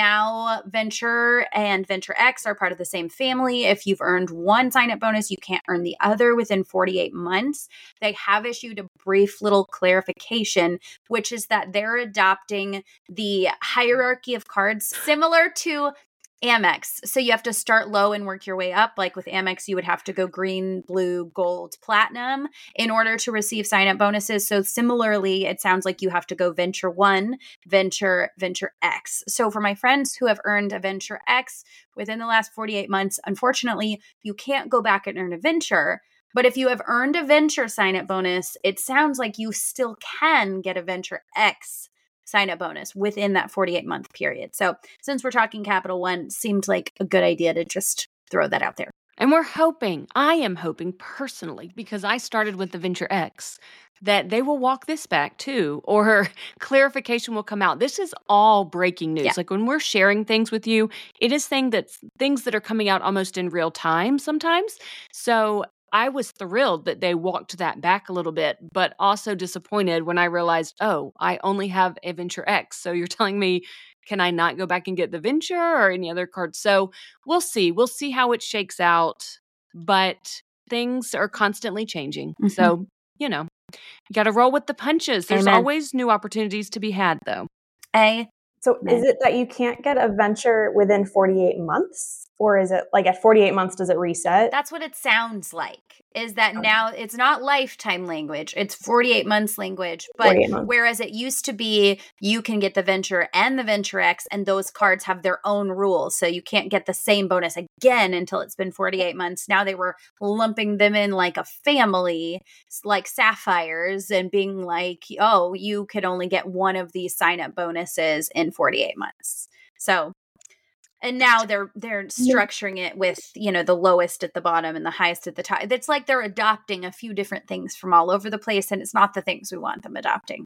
Speaker 1: now Venture and Venture X are part of the same family. If you've earned one sign-up bonus, you can't earn the other within forty-eight months. They have issued a brief little clarification, which is that they're adopting the hierarchy of cards similar to Amex. So you have to start low and work your way up. Like with Amex, you would have to go green, blue, gold, platinum in order to receive sign-up bonuses. So similarly, it sounds like you have to go Venture one, Venture, Venture X. So for my friends who have earned a Venture X within the last forty-eight months, unfortunately, you can't go back and earn a Venture. But if you have earned a Venture sign-up bonus, it sounds like you still can get a Venture X sign-up bonus within that forty-eight month period. So since we're talking Capital One, seemed like a good idea to just throw that out there.
Speaker 2: And we're hoping, I am hoping personally, because I started with the Venture X, that they will walk this back too, or clarification will come out. This is all breaking news.
Speaker 1: Yeah.
Speaker 2: Like when we're sharing things with you, it is thing that's, things that are coming out almost in real time sometimes. So I was thrilled that they walked that back a little bit, but also disappointed when I realized, oh, I only have a Venture X. So you're telling me, can I not go back and get the Venture or any other cards? So we'll see. We'll see how it shakes out. But things are constantly changing. Mm-hmm. So, you know, you got to roll with the punches. There's
Speaker 1: Amen.
Speaker 2: always new opportunities to be had, though.
Speaker 1: A.
Speaker 3: So is it that you can't get a Venture within forty-eight months? Or is it like at forty-eight months, does it reset?
Speaker 1: That's what it sounds like, is that now it's not lifetime language. It's forty-eight months language. But whereas it used to be you can get the Venture and the Venture X, and those cards have their own rules. So you can't get the same bonus again until it's been forty-eight months. Now they were lumping them in like a family, like Sapphires, and being like, oh, you could only get one of these sign-up bonuses in forty-eight months. So... And now they're they're structuring it with, you know, the lowest at the bottom and the highest at the top. It's like they're adopting a few different things from all over the place, and it's not the things we want them adopting.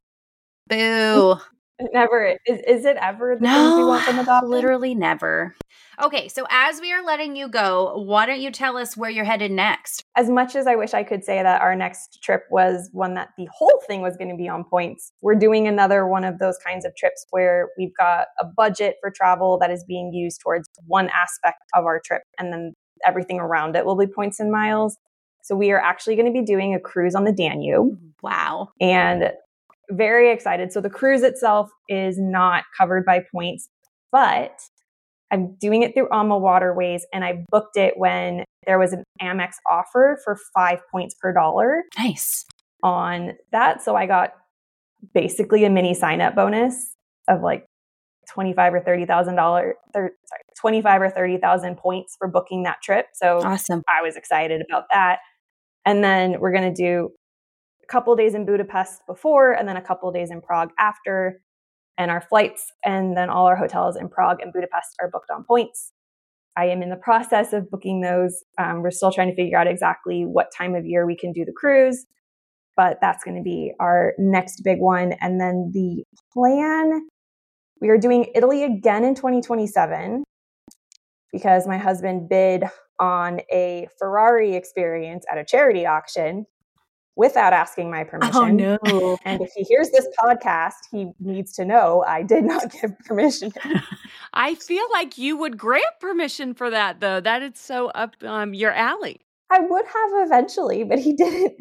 Speaker 1: Boo.
Speaker 3: It never is. Is it ever the
Speaker 1: no,
Speaker 3: things we want them adopting?
Speaker 1: Literally never. Okay, so as we are letting you go, why don't you tell us where you're headed next?
Speaker 3: As much as I wish I could say that our next trip was one that the whole thing was going to be on points, we're doing another one of those kinds of trips where we've got a budget for travel that is being used towards one aspect of our trip, and then everything around it will be points and miles. So we are actually going to be doing a cruise on the Danube.
Speaker 1: Wow.
Speaker 3: And very excited. So the cruise itself is not covered by points, but I'm doing it through Alma Waterways, and I booked it when there was an Amex offer for five points per dollar.
Speaker 1: Nice.
Speaker 3: On that. So I got basically a mini sign-up bonus of like twenty-five or thirty thousand dollars. Sorry, twenty-five or thirty thousand points for booking that trip. So
Speaker 1: awesome.
Speaker 3: I was excited about that. And then we're going to do a couple days in Budapest before, and then a couple days in Prague after. And our flights and then all our hotels in Prague and Budapest are booked on points. I am in the process of booking those. Um, we're still trying to figure out exactly what time of year we can do the cruise, but that's going to be our next big one. And then the plan, we are doing Italy again in twenty twenty-seven because my husband bid on a Ferrari experience at a charity auction without asking my permission.
Speaker 1: Oh, no.
Speaker 3: And if he hears this podcast, he needs to know I did not give permission.
Speaker 2: I feel like you would grant permission for that, though. That is so up um, your alley.
Speaker 3: I would have eventually, but he didn't.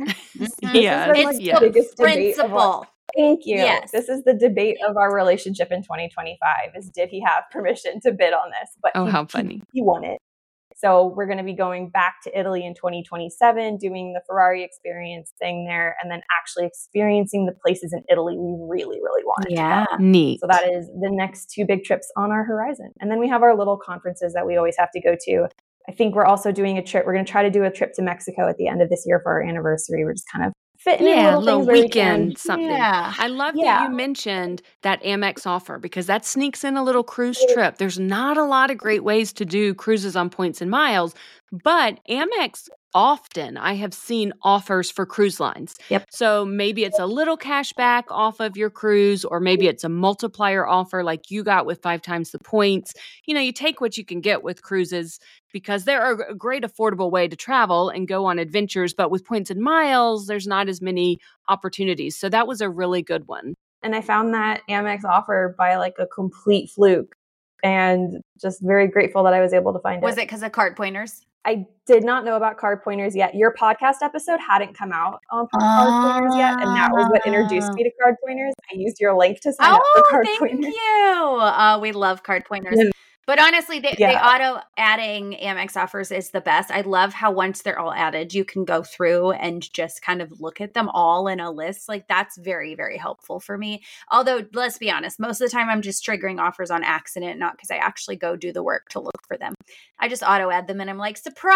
Speaker 2: Yeah,
Speaker 1: it's
Speaker 3: like
Speaker 1: yeah.
Speaker 3: the biggest
Speaker 1: principle.
Speaker 3: Debate of our, thank you.
Speaker 1: Yes.
Speaker 3: This is the debate of our relationship in twenty twenty-five is did he have permission to bid on this? But
Speaker 2: oh,
Speaker 3: he,
Speaker 2: how funny.
Speaker 3: He, he won it. So we're going to be going back to Italy in twenty twenty-seven, doing the Ferrari experience thing there, and then actually experiencing the places in Italy we really, really wanted
Speaker 1: yeah.
Speaker 3: to go.
Speaker 2: Neat.
Speaker 3: So that is the next two big trips on our horizon. And then we have our little conferences that we always have to go to. I think we're also doing a trip. We're going to try to do a trip to Mexico at the end of this year for our anniversary. We're just kind of fitting
Speaker 2: yeah,
Speaker 3: in little,
Speaker 2: little
Speaker 3: things where
Speaker 2: weekend
Speaker 3: we can.
Speaker 2: something.
Speaker 1: Yeah.
Speaker 2: I love
Speaker 3: Yeah.
Speaker 2: that you mentioned that Amex offer because that sneaks in a little cruise trip. There's not a lot of great ways to do cruises on points and miles, but Amex often I have seen offers for cruise lines.
Speaker 1: Yep.
Speaker 2: So maybe it's a little cash back off of your cruise, or maybe it's a multiplier offer like you got with five times the points. You know, you take what you can get with cruises because they're a great affordable way to travel and go on adventures. But with points and miles, there's not as many opportunities. So that was a really good one.
Speaker 3: And I found that Amex offer by like a complete fluke, and just very grateful that I was able to find
Speaker 1: Was
Speaker 3: it.
Speaker 1: it because of card pointers?
Speaker 3: I did not know about card pointers yet. Your podcast episode hadn't come out on card pointers yet, and that was what introduced me to card pointers. I used your link to sign
Speaker 1: oh,
Speaker 3: up for card
Speaker 1: thank
Speaker 3: pointers.
Speaker 1: you. Uh, we love card pointers.
Speaker 3: Yeah.
Speaker 1: But honestly, the,
Speaker 3: Yeah.
Speaker 1: the auto adding Amex offers is the best. I love how once they're all added, you can go through and just kind of look at them all in a list. Like that's very, very helpful for me. Although, let's be honest, most of the time I'm just triggering offers on accident, not because I actually go do the work to look for them. I just auto add them and I'm like, surprise,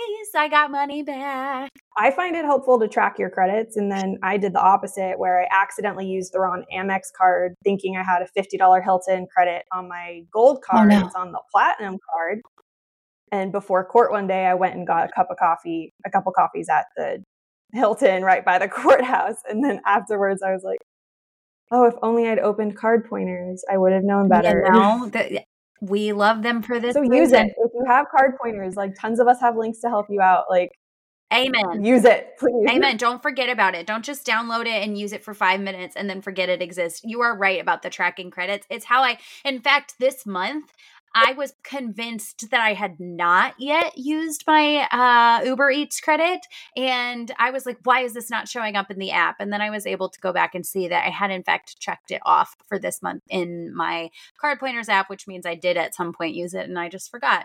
Speaker 1: I got money back.
Speaker 3: I find it helpful to track your credits. And then I did the opposite where I accidentally used the wrong Amex card thinking I had a fifty dollars Hilton credit on my gold card.
Speaker 1: Oh, no.
Speaker 3: It's on the platinum card. And before court one day, I went and got a cup of coffee, a couple coffees at the Hilton right by the courthouse. And then afterwards I was like, oh, if only I'd opened card pointers, I would have known better.
Speaker 1: You know, the, we love them for this
Speaker 3: So
Speaker 1: reason.
Speaker 3: use it. If you have card pointers, like tons of us have links to help you out. Like,
Speaker 1: Amen.
Speaker 3: use it, please.
Speaker 1: Amen. Don't forget about it. Don't just download it and use it for five minutes and then forget it exists. You are right about the tracking credits. It's how I, in fact, this month, I was convinced that I had not yet used my uh, Uber Eats credit. And I was like, why is this not showing up in the app? And then I was able to go back and see that I had, in fact, checked it off for this month in my Card Pointers app, which means I did at some point use it and I just forgot.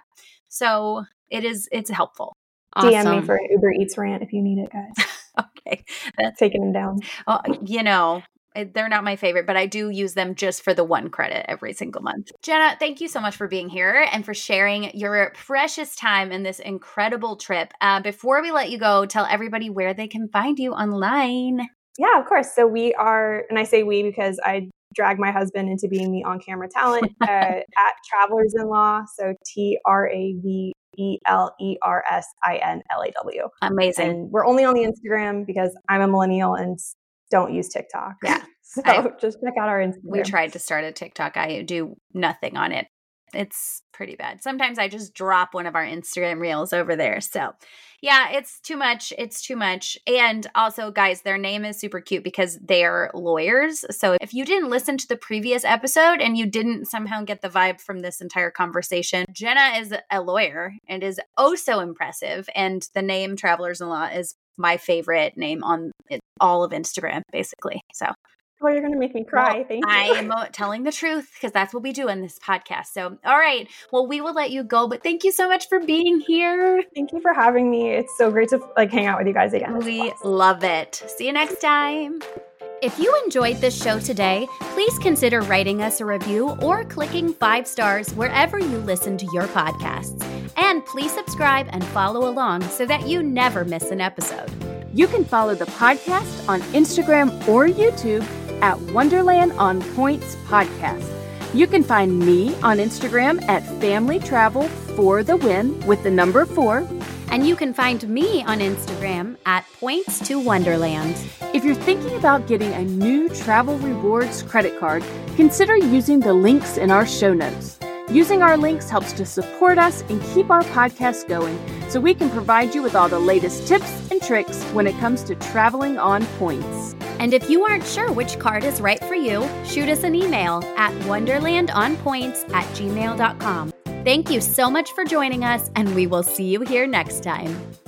Speaker 1: So it is, it's helpful.
Speaker 3: Awesome. D M me
Speaker 1: Awesome.
Speaker 3: for an Uber Eats rant if you need it, guys.
Speaker 1: Okay. That's,
Speaker 3: Taking them down.
Speaker 1: oh, you know, they're not my favorite, but I do use them just for the one credit every single month. Jenna, thank you so much for being here and for sharing your precious time in this incredible trip. Uh, before we let you go, tell everybody where they can find you online.
Speaker 3: Yeah, of course. So we are, and I say we because I drag my husband into being the on-camera talent uh, at Travelers in Law. So T R A V E L E R S I N L A W.
Speaker 1: Amazing.
Speaker 3: And we're only on the Instagram because I'm a millennial and don't use TikTok.
Speaker 1: Yeah.
Speaker 3: So
Speaker 1: I,
Speaker 3: just check out our Instagram.
Speaker 1: We tried to start a TikTok. I do nothing on it. It's pretty bad. Sometimes I just drop one of our Instagram reels over there. So yeah, it's too much. It's too much. And also, guys, their name is super cute because they're lawyers. So if you didn't listen to the previous episode and you didn't somehow get the vibe from this entire conversation, Jenna is a lawyer and is oh so impressive. And the name Travelers in Law is my favorite name on it, all of Instagram, basically. So
Speaker 3: Oh, you're going to make me cry.
Speaker 1: well,
Speaker 3: Thank you.
Speaker 1: I am uh, telling the truth because that's what we do in this podcast. So, all right. Well, we will let you go, but thank you so much for being here.
Speaker 3: Thank you for having me. It's so great to like hang out with you guys again.
Speaker 1: We love it. See you next time. If you enjoyed this show today, please consider writing us a review or clicking five stars wherever you listen to your podcasts. And please subscribe and follow along so that you never miss an episode.
Speaker 2: You can follow the podcast on Instagram or YouTube at Wonderland on Points Podcast. You can find me on Instagram at Family Travel for the Win with the number four.
Speaker 1: And you can find me on Instagram at Points to Wonderland.
Speaker 2: If you're thinking about getting a new Travel Rewards credit card, consider using the links in our show notes. Using our links helps to support us and keep our podcast going so we can provide you with all the latest tips and tricks when it comes to traveling on points.
Speaker 1: And if you aren't sure which card is right for you, shoot us an email at wonderlandonpoints at gmail dot com. Thank you so much for joining us, and we will see you here next time.